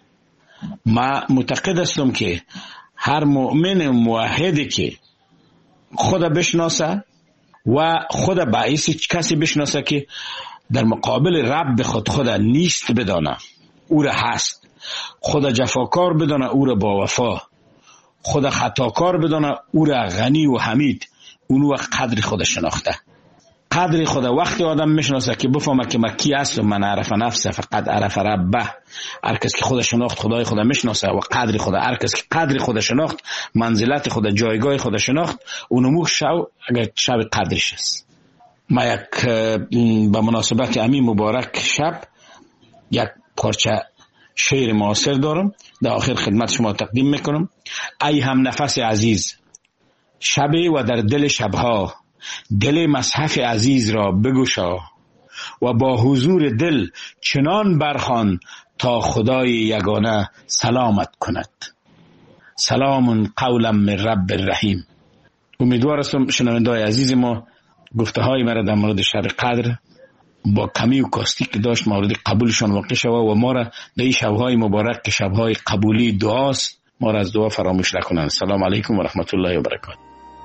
ما معتقد هستم که هر مؤمن موحدی که خدا بشناسه و خدا باعث کسی بشناسه که در مقابل رب خود خدا نیست بدانه، او را هست. خدا جفاکار بدانه، او را با وفا. خدا خطاکار بدانه، او را غنی و حمید. اون وقت قدر خدا شناخته. قدر خدا وقتی آدم میشناسه که بفهمه که من کی هستم. من عرف نفسه فقط عرف ربه. هر کس که خدا شناخت خدای خدا میشناسه و قدر خدا. هر کس که قدر خدا شناخت منزلت خدا جایگاه خدا شناخت اونمو شو اگر شب قدرش است. ما یک به مناسبت امین مبارک شب یک پارچه شعر معاصر دارم در آخر خدمت شما تقدیم میکنم. ای هم نفس عزیز شب و در دل شبها دل مصحف عزیز را بگشا و با حضور دل چنان برخوان تا خدای یگانه سلامت کند. سلام قولا من رب الرحیم. امیدوارم شنونده‌های عزیز ما گفته های مرا در مورد شب قدر با کمی و کاستیک که داشت مورد قبولشان واقع شود و ما را در این شبهای مبارک که شبهای قبولی دعاست ما را از دعا فراموش نکنند. السلام علیکم و رحمت الله و برکاته.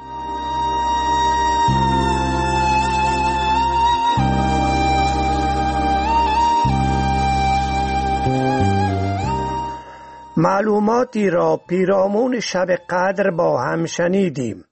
معلوماتی را پیرامون شب قدر با هم شنیدیم.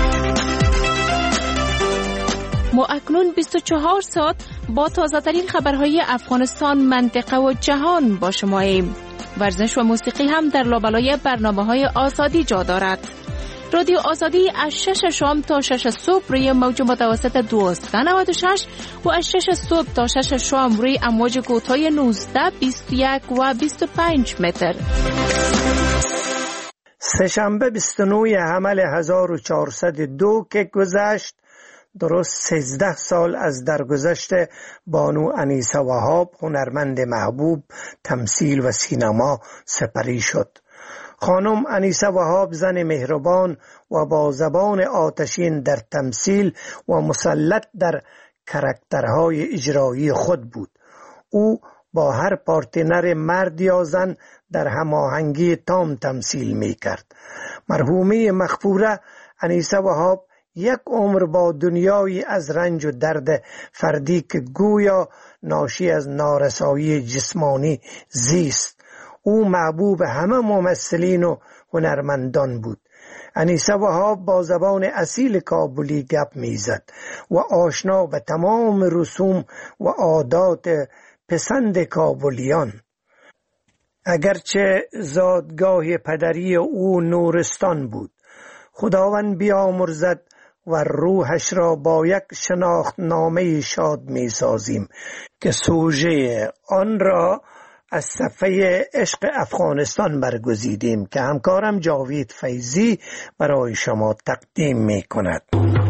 ما اکنون بیست و چهار ساعت با تازه ترین خبرهای افغانستان، منطقه و جهان با شماییم. ورزش و موسیقی هم در لابلای برنامه‌های آزادی جا دارد. رادیو آزادی از شش شام تا شش صبح روی موج متوسط دویست و نود و شش و از شش صبح تا شش شام روی امواج کوتاه نوزده، بیست و یک و بیست و پنج متر. سه‌شنبه بیست و نه حمل هزار و چهارصد و دو که گذشت، درست سیزده سال از درگذشت بانو انیسه وهاب هنرمند محبوب تمثیل و سینما سپری شد. خانم انیسه وهاب زن مهربان و با زبان آتشین در تمثیل و مسلط در کاراکترهای اجرایی خود بود. او با هر پارتنر مرد یا زن در هماهنگی تام تمثیل می کرد. مرحومه مغفوره انیسه وهاب یک عمر با دنیایی از رنج و درد فردی که گویا ناشی از نارسایی جسمانی زیست. او محبوب همه ممثلین و هنرمندان بود. انیسه وهاب با زبان اصیل کابلی گپ میزد و آشنا به تمام رسوم و عادات پسند کابلیان. اگرچه زادگاه پدری او نورستان بود، خداوند بیامرزد و روحش را با یک شناختنامه شاد می سازیم که سوژه آن را از صفحه عشق افغانستان برگزیدیم که همکارم جاوید فیضی برای شما تقدیم می کند.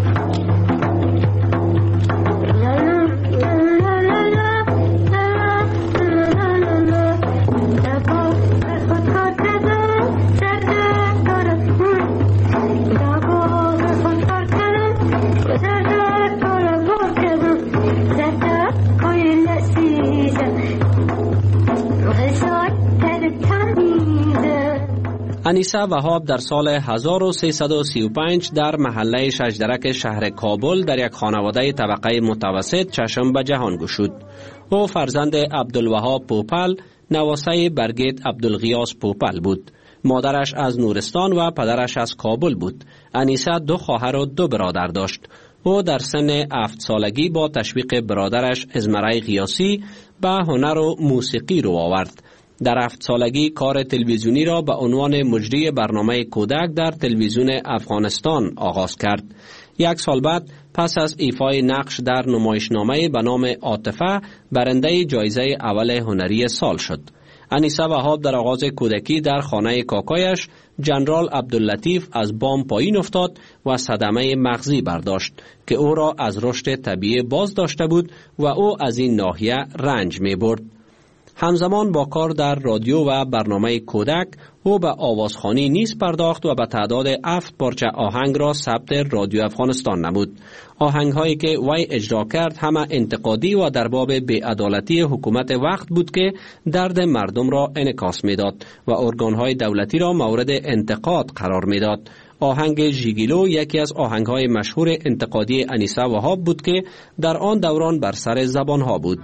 انیسه وهاب در سال هزار و سیصد و سی و پنج در محله شجدرک شهر کابل در یک خانواده طبقه متوسط چشم به جهان گشود. او فرزند عبدالوهاب پوپل، نواسه برگیت عبدالغیاث پوپل بود. مادرش از نورستان و پدرش از کابل بود. انیسه دو خواهر و دو برادر داشت. او در سن هفت سالگی با تشویق برادرش ازمرای غیاسی به هنر و موسیقی رو آورد. در هفت سالگی کار تلویزیونی را به عنوان مجری برنامه کودک در تلویزیون افغانستان آغاز کرد. یک سال بعد پس از ایفای نقش در نمایشنامه به نام عاطفه برنده جایزه اول هنری سال شد. انیسه وهاب در آغاز کودکی در خانه کاکایش جنرال عبداللطیف از بام پایین افتاد و صدمه مغزی برداشت که او را از رشد طبیعی باز داشته بود و او از این ناحیه رنج می برد. همزمان با کار در رادیو و برنامه کودک او به آوازخوانی نیز پرداخت و به تعداد هفت پارچه آهنگ را ثبت رادیو افغانستان نمود. آهنگ هایی که وی اجرا کرد همه انتقادی و در باب بی‌عدالتی حکومت وقت بود که درد مردم را انعکاس میداد و ارگان های دولتی را مورد انتقاد قرار میداد. آهنگ ژیگیلو یکی از آهنگ های مشهور انتقادی انیسه وهاب بود که در آن دوران بر سر زبان ها بود.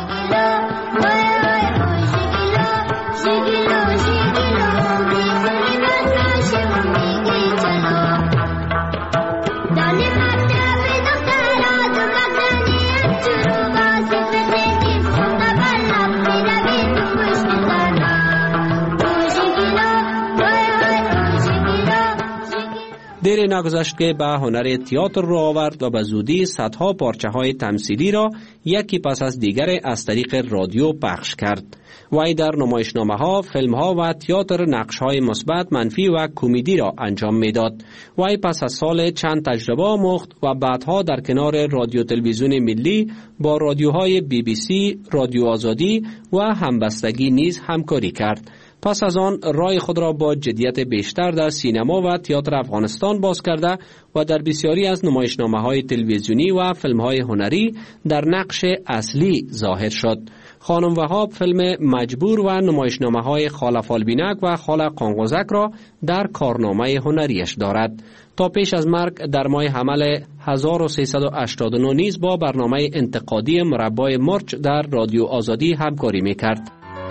دیر نگذشت که به هنر تئاتر را آورد و به زودی صدها پارچه های تمثیلی را یکی پس از دیگر از طریق رادیو پخش کرد. وی در نمایشنامه ها، فیلم ها و تئاتر نقش های مثبت، منفی و کمدی را انجام میداد. وی پس از سال چند تجربه آموخت و بعدها در کنار رادیو تلویزیون ملی با رادیوهای بی بی سی، رادیو آزادی و همبستگی نیز همکاری کرد. پس از آن رای خود را با جدیت بیشتر در سینما و تئاتر افغانستان باز کرده و در بسیاری از نمایشنامه‌های تلویزیونی و فیلم‌های هنری در نقش اصلی ظاهر شد. خانم وهاب فیلم مجبور و نمایشنامه‌های خاله فالبینک و خاله قانقوزک را در کارنامه هنریش دارد. تا پیش از مرگ در ماه حمل هزار و سیصد و هشتاد و نه نیز با برنامه انتقادی مربای مرچ در رادیو آزادی همکاری می‌کرد.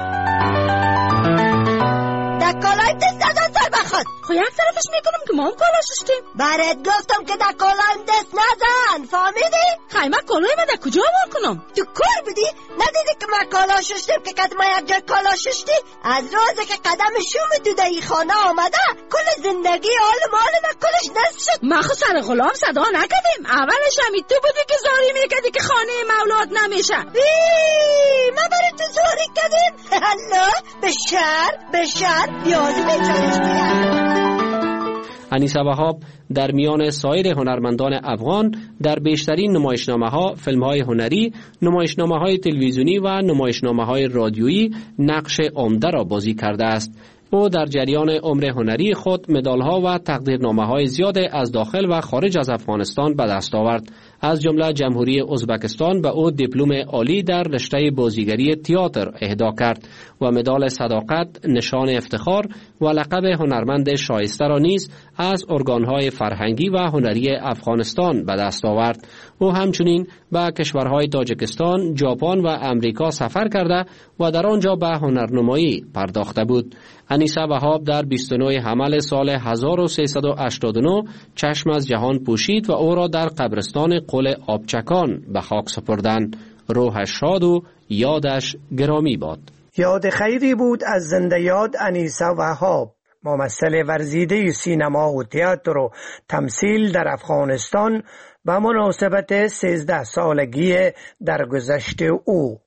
خو یک طرفش میکنم که ما هم کالا ششتیم. برات گفتم که در کالایم دست نزن، فهمیدی؟ خیمه کالای من در کجا بار کنم؟ تو کار بودی؟ ندیدی که من کالا ششتیم که قدم یک جای کالا ششتی؟ از روزی که قدم شوم تو در این خانه آمده کل زندگی آل مال من کلش نصف شد. ما خو سر غلام صدا نکدیم. اولش همی تو بودی که زاری میکدی که خانه مولاد نمیشه. ما برای تو زاری کدیم؟ نه به شر به شر بیازی به چالش میگم. انیسه وهاب در میان سایر هنرمندان افغان در بیشترین نمایشنامه‌ها، فیلم‌های هنری، نمایشنامه‌های تلویزیونی و نمایشنامه‌های رادیویی نقش عمده را بازی کرده است. او در جریان عمر هنری خود مدال‌ها و تقدیرنامه‌های زیاد از داخل و خارج از افغانستان به دست آورد. از جمله جمهوری ازبکستان به او دیپلم عالی در رشته بازیگری تئاتر اهدا کرد و مدال صداقت، نشان افتخار و لقب هنرمند شایسته را نیز از ارگان‌های فرهنگی و هنری افغانستان به دست آورد. او همچنین به کشورهای تاجیکستان، ژاپن و امریکا سفر کرده و در آنجا به هنرنمایی پرداخته بود. انیسه وهاب در بیست و نه حمل سال هزار و سیصد و هشتاد و نه چشم از جهان پوشید و او را در قبرستان قل آبچکان به خاک سپردند. روحش شاد و یادش گرامی باد. یاد خیری بود از زنده یاد انیسه وهاب، ممثل ورزیده سینما و تئاتر و تمثیل در افغانستان به مناسبت سیزده سالگی درگذشت او.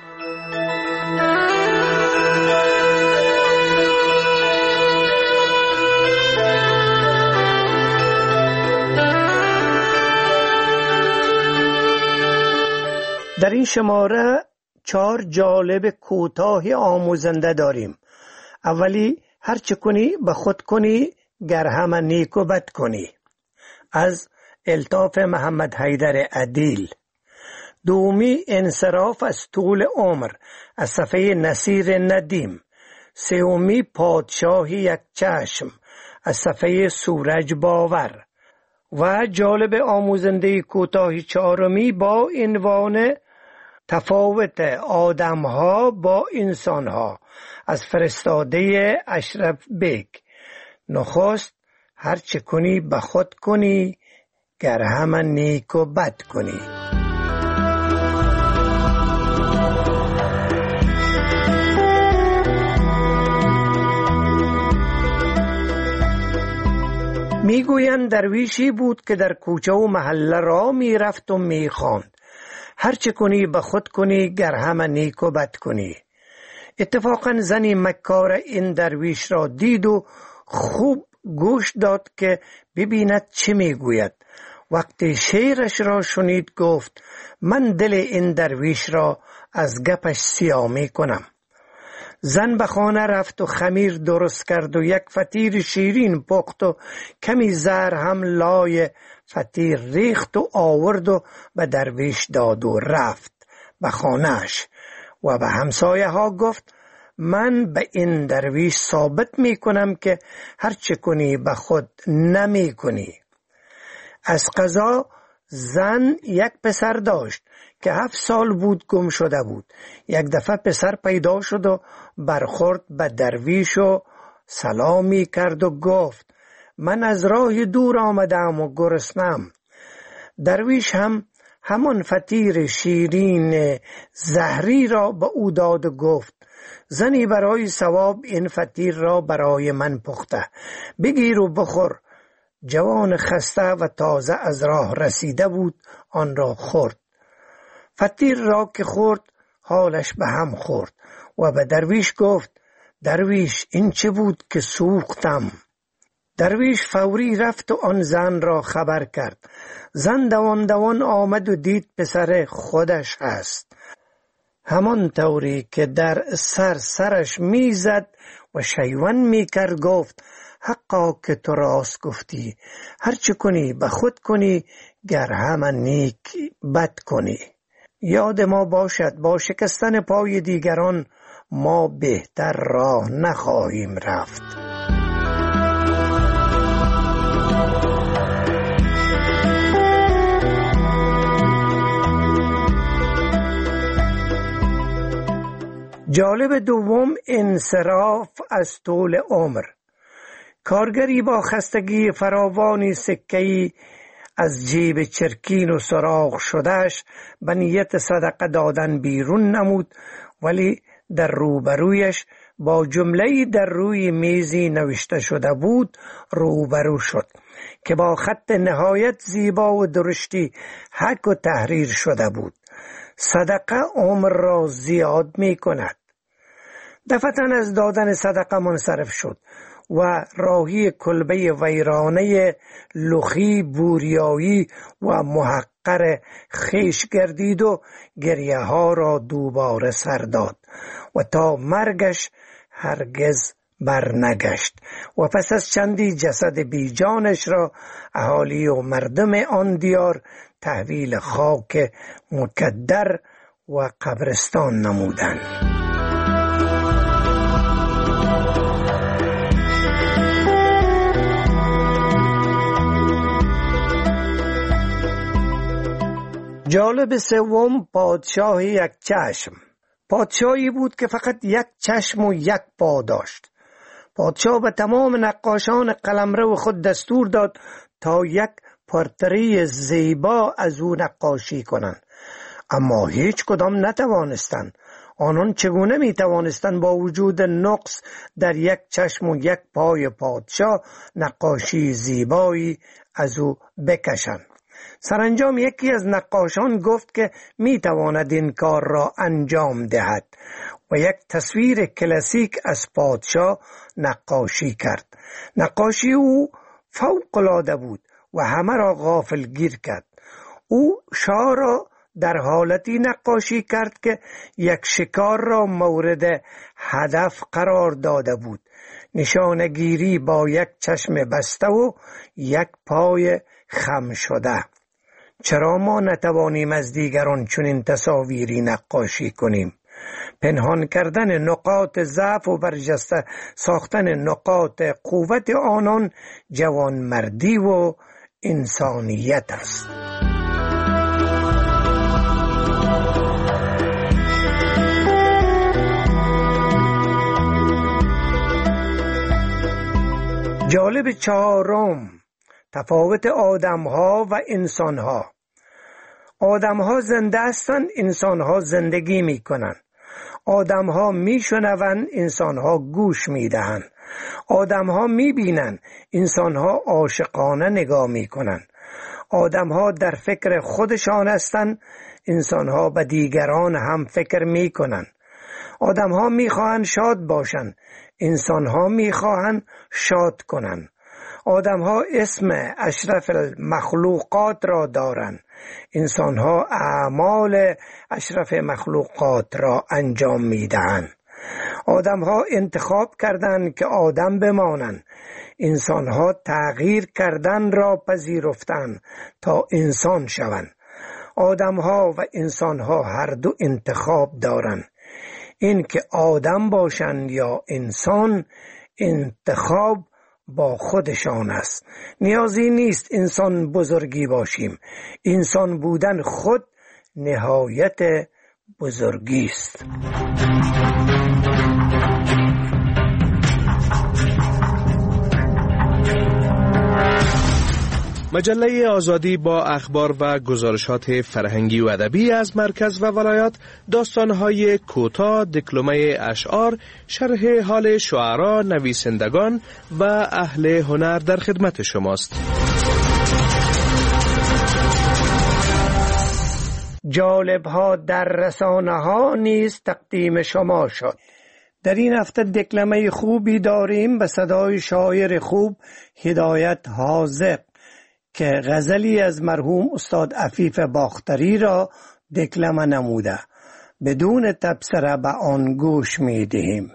در این شماره چهار جالب کوتاه آموزنده داریم. اولی، هر چه کنی به خود کنی گر همه نیک و بد کنی، از الطاف محمد حیدر عدیل. دومی، انصراف از طول عمر، از صفحه نصیر ندیم. سومی، پادشاهی یک چشم، از صفحه سورج باور. و جالب آموزنده کوتاه چهارمی با عنوان تفاوت آدم‌ها با انسان‌ها، از فرستاده اشرف بیگ. نخست، هر چه کنی به خود کنی گر همه نیک و بد کنی. میگویند درویشی بود که در کوچه و محله را میرفت و میخواند هر چه کنی به خود کنی گر همه نیک و بد کنی. اتفاقا زنی مکار این درویش را دید و خوب گوش داد که ببیند چه میگوید. وقتی شعرش را شنید گفت من دل این درویش را از گپش سیاه می کنم. زن به خانه رفت و خمیر درست کرد و یک فطیر شیرین پخت و کمی زهر هم لای فطیر ریخت و آورد و به درویش داد و رفت به خانهش و به همسایه ها گفت من به این درویش ثابت می کنم که هر چه کنی به خود نمی کنی. از قضا زن یک پسر داشت که هفت سال بود گم شده بود. یک دفعه پسر پیدا شد و برخورد به درویش و سلامی کرد و گفت من از راه دور آمدم و گرسنم. درویش هم همان فطیر شیرین زهری را به او داد و گفت زنی برای ثواب این فطیر را برای من پخته، بگیر و بخور. جوان خسته و تازه از راه رسیده بود آن را خورد. فطیر را که خورد حالش به هم خورد و به درویش گفت درویش این چه بود که سوختم؟ درویش فوری رفت و آن زن را خبر کرد. زن دوان دوان آمد و دید پسر خودش هست. همان طوری که در سر سرش میزد و شیون میکرد گفت حقا که تو راست گفتی، هر چه کنی به خود کنی گر همه نیک بد کنی. یاد ما باشد با شکستن پای دیگران ما بهتر راه نخواهیم رفت. جالب دوم، انصراف از طول عمر. کارگری با خستگی فراوانی سکه‌ای از جیب چرکین و سراغ شدهش به نیت صدقه دادن بیرون نمود، ولی در روبرویش با جمله‌ای در روی میزی نوشته شده بود روبرو شد که با خط نهایت زیبا و درشتی حک و تحریر شده بود. صدقه عمر را زیاد می کند. دفعتاً از دادن صدقه منصرف شد و راهی کلبه ویرانه لخی، بوریایی و محقر خیش گردید و گریه ها را دوباره سر داد و تا مرگش هرگز برنگشت و پس از چندی جسد بیجانش را اهالی و مردم آن دیار تحویل خاک مکدر و قبرستان نمودند. جالب سوم، پادشاه یک چشم. پادشاهی بود که فقط یک چشم و یک پا داشت. پادشاه به تمام نقاشان قلمرو خود دستور داد تا یک پورتری زیبا از او نقاشی کنند، اما هیچ کدام نتوانستند. آنان چگونه می توانستند با وجود نقص در یک چشم و یک پای پادشاه نقاشی زیبایی از او بکشند؟ سرانجام یکی از نقاشان گفت که می تواند این کار را انجام دهد و یک تصویر کلاسیک از پادشاه نقاشی کرد. نقاشی او فوق العاده بود و همه را غافلگیر کرد. او شاه را در حالتی نقاشی کرد که یک شکار را مورد هدف قرار داده بود، نشانگیری با یک چشم بسته و یک پای خم شده. چرا ما نتوانیم از دیگران چنین تصاویری نقاشی کنیم؟ پنهان کردن نقاط ضعف و برجسته ساختن نقاط قوت آنان جوانمردی و انسانیت است. جالب چهارم، تفاوت آدم‌ها و انسان‌ها. آدم‌ها زنده هستند، انسان‌ها زندگی می‌کنند. آدم‌ها می‌شنوند، انسان‌ها گوش می‌دهند. آدم‌ها می‌بینند، انسان‌ها عاشقانه نگاه می‌کنند. آدم‌ها در فکر خودشان هستند، انسان‌ها به دیگران هم فکر می‌کنند. آدم‌ها می‌خواهند شاد باشند، انسان‌ها می‌خواهند شاد کنند. آدم‌ها اسم اشرف المخلوقات را دارند، انسان‌ها اعمال اشرف مخلوقات را انجام می‌دهند. آدم‌ها انتخاب کردند که آدم بمانند، انسان‌ها تغییر کردن را پذیرفتند تا انسان شوند. آدم‌ها و انسان‌ها هر دو انتخاب دارند. این که آدم باشند یا انسان، انتخاب با خودشان است. نیازی نیست انسان بزرگی باشیم، انسان بودن خود نهایت بزرگی است. مجله آزادی با اخبار و گزارشات فرهنگی و ادبی از مرکز و ولایات، داستان‌های کوتاه، دکلمه اشعار، شرح حال شعرا، نویسندگان و اهل هنر در خدمت شماست. جالب‌ها در رسانه‌ها نیز تقدیم شما شد. در این هفته دکلمه خوبی داریم به صدای شاعر خوب هدایت حاذق که غزلی از مرحوم استاد عفیف باختری را دکلمه نموده. بدون تبصره به آن گوش می دهیم.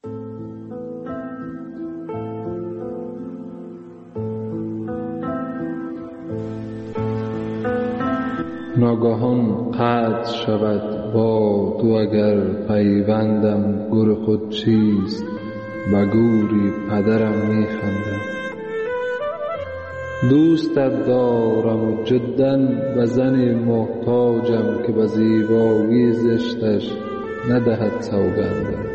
ناگاهان قطع شود با تو اگر پیوندم، گر خود چیست به گوری پدرم می خندم. دوستت دارم و جداً به زن محتاجم که به زیبایی زشتش ندهد سوگندم.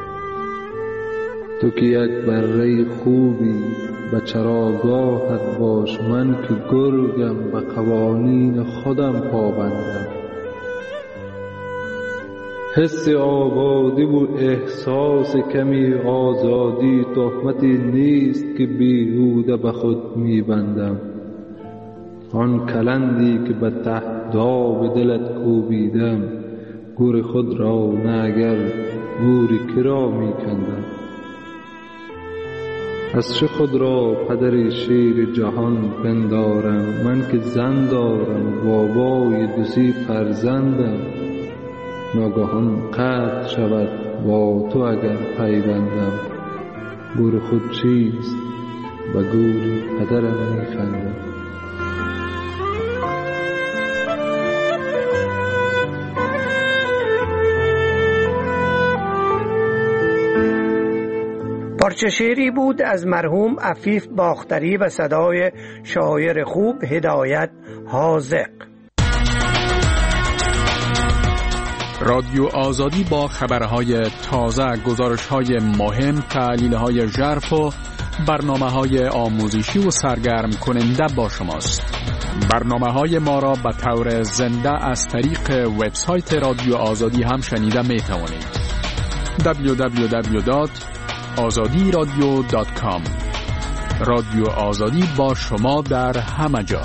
تو که یک بره خوبی به چراگاهت باش، من که گرگم به قوانین خودم پابندم. حس آبادی و احساس کمی آزادی تهمتی نیست که بیهوده به خود میبندم. آن کلندی که به تهداب دلت کوبیدم، گور خود را نه اگر گوری کرا میکندم. از چه خود را پدر شیر جهان پندارم، من که زن دارم بابای دوسی فرزندم. ناگهان قطع شود با تو اگر پیوندم، گور خود چیست و گور پدرم میخندد. پارچه شعری بود از مرحوم عفیف باختری و صدای شاعر خوب هدایت حاذق. رادیو آزادی با خبرهای تازه، گزارشهای مهم، تحلیلهای ژرف و برنامه‌های آموزشی و سرگرم کننده با شماست. برنامه‌های ما را به طور زنده از طریق وبسایت رادیو آزادی هم شنیده می توانید. دبلیو دبلیو دبلیو دات آزادی رادیو دات کام. رادیو آزادی با شما در همه جا.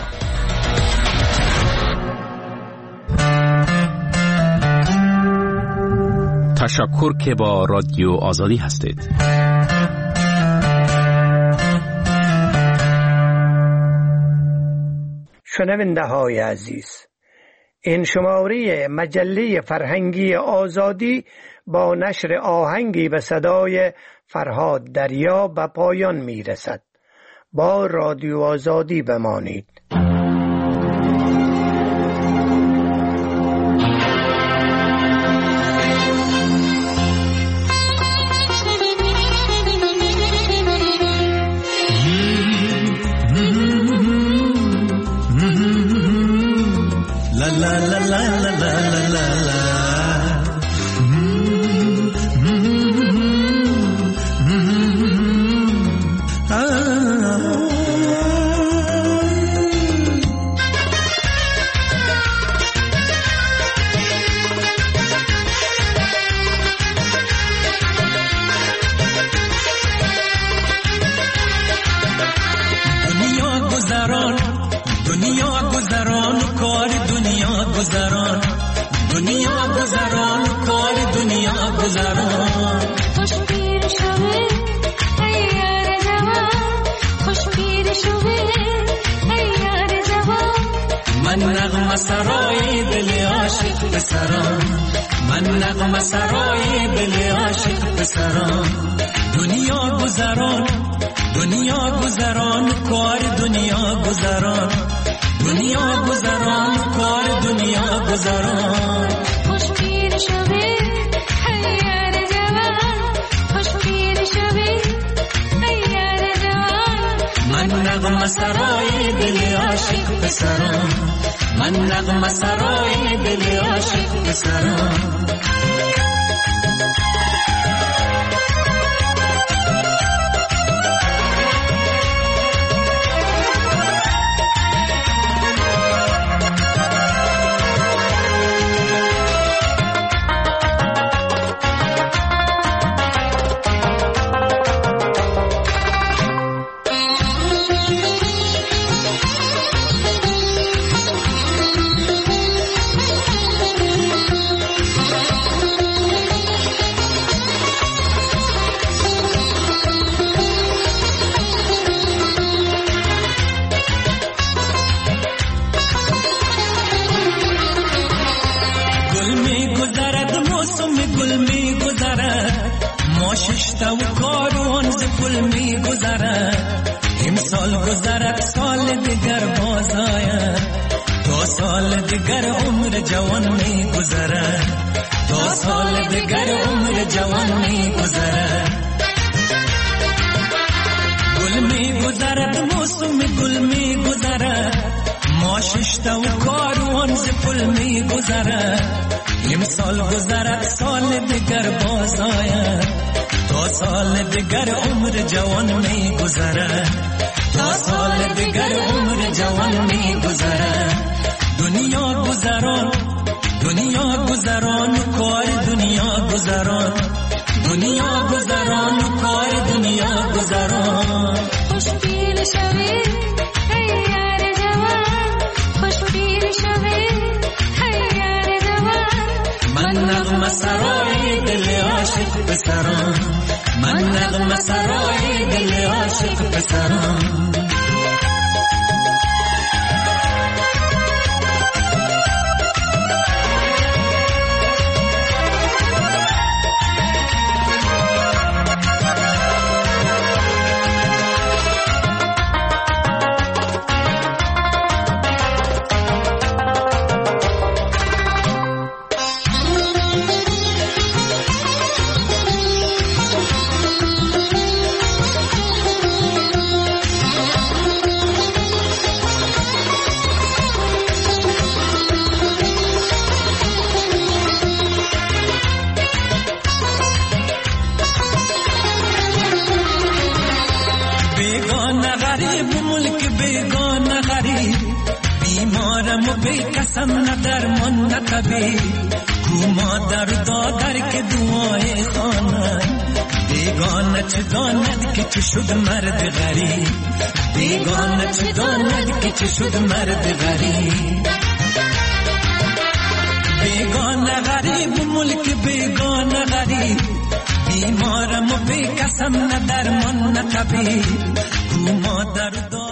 تشکر که با رادیو آزادی هستید. شنونده های عزیز، این شماره مجله فرهنگی آزادی با نشر آهنگی به صدای فرهاد دریا به پایان می رسد. با رادیو آزادی بمانید. غریب بیمارم و بی کسم نه درمان نه طبیب کو مادر دادر که دعای خانه بیگانه چه داند که چه شد مرد غریب بیگانه چه داند که چه شد مرد غریب بیگانه غریب ملک بیگانه غریب بیمارم و بی کسم نه درمان نه طبیب کو مادر دادر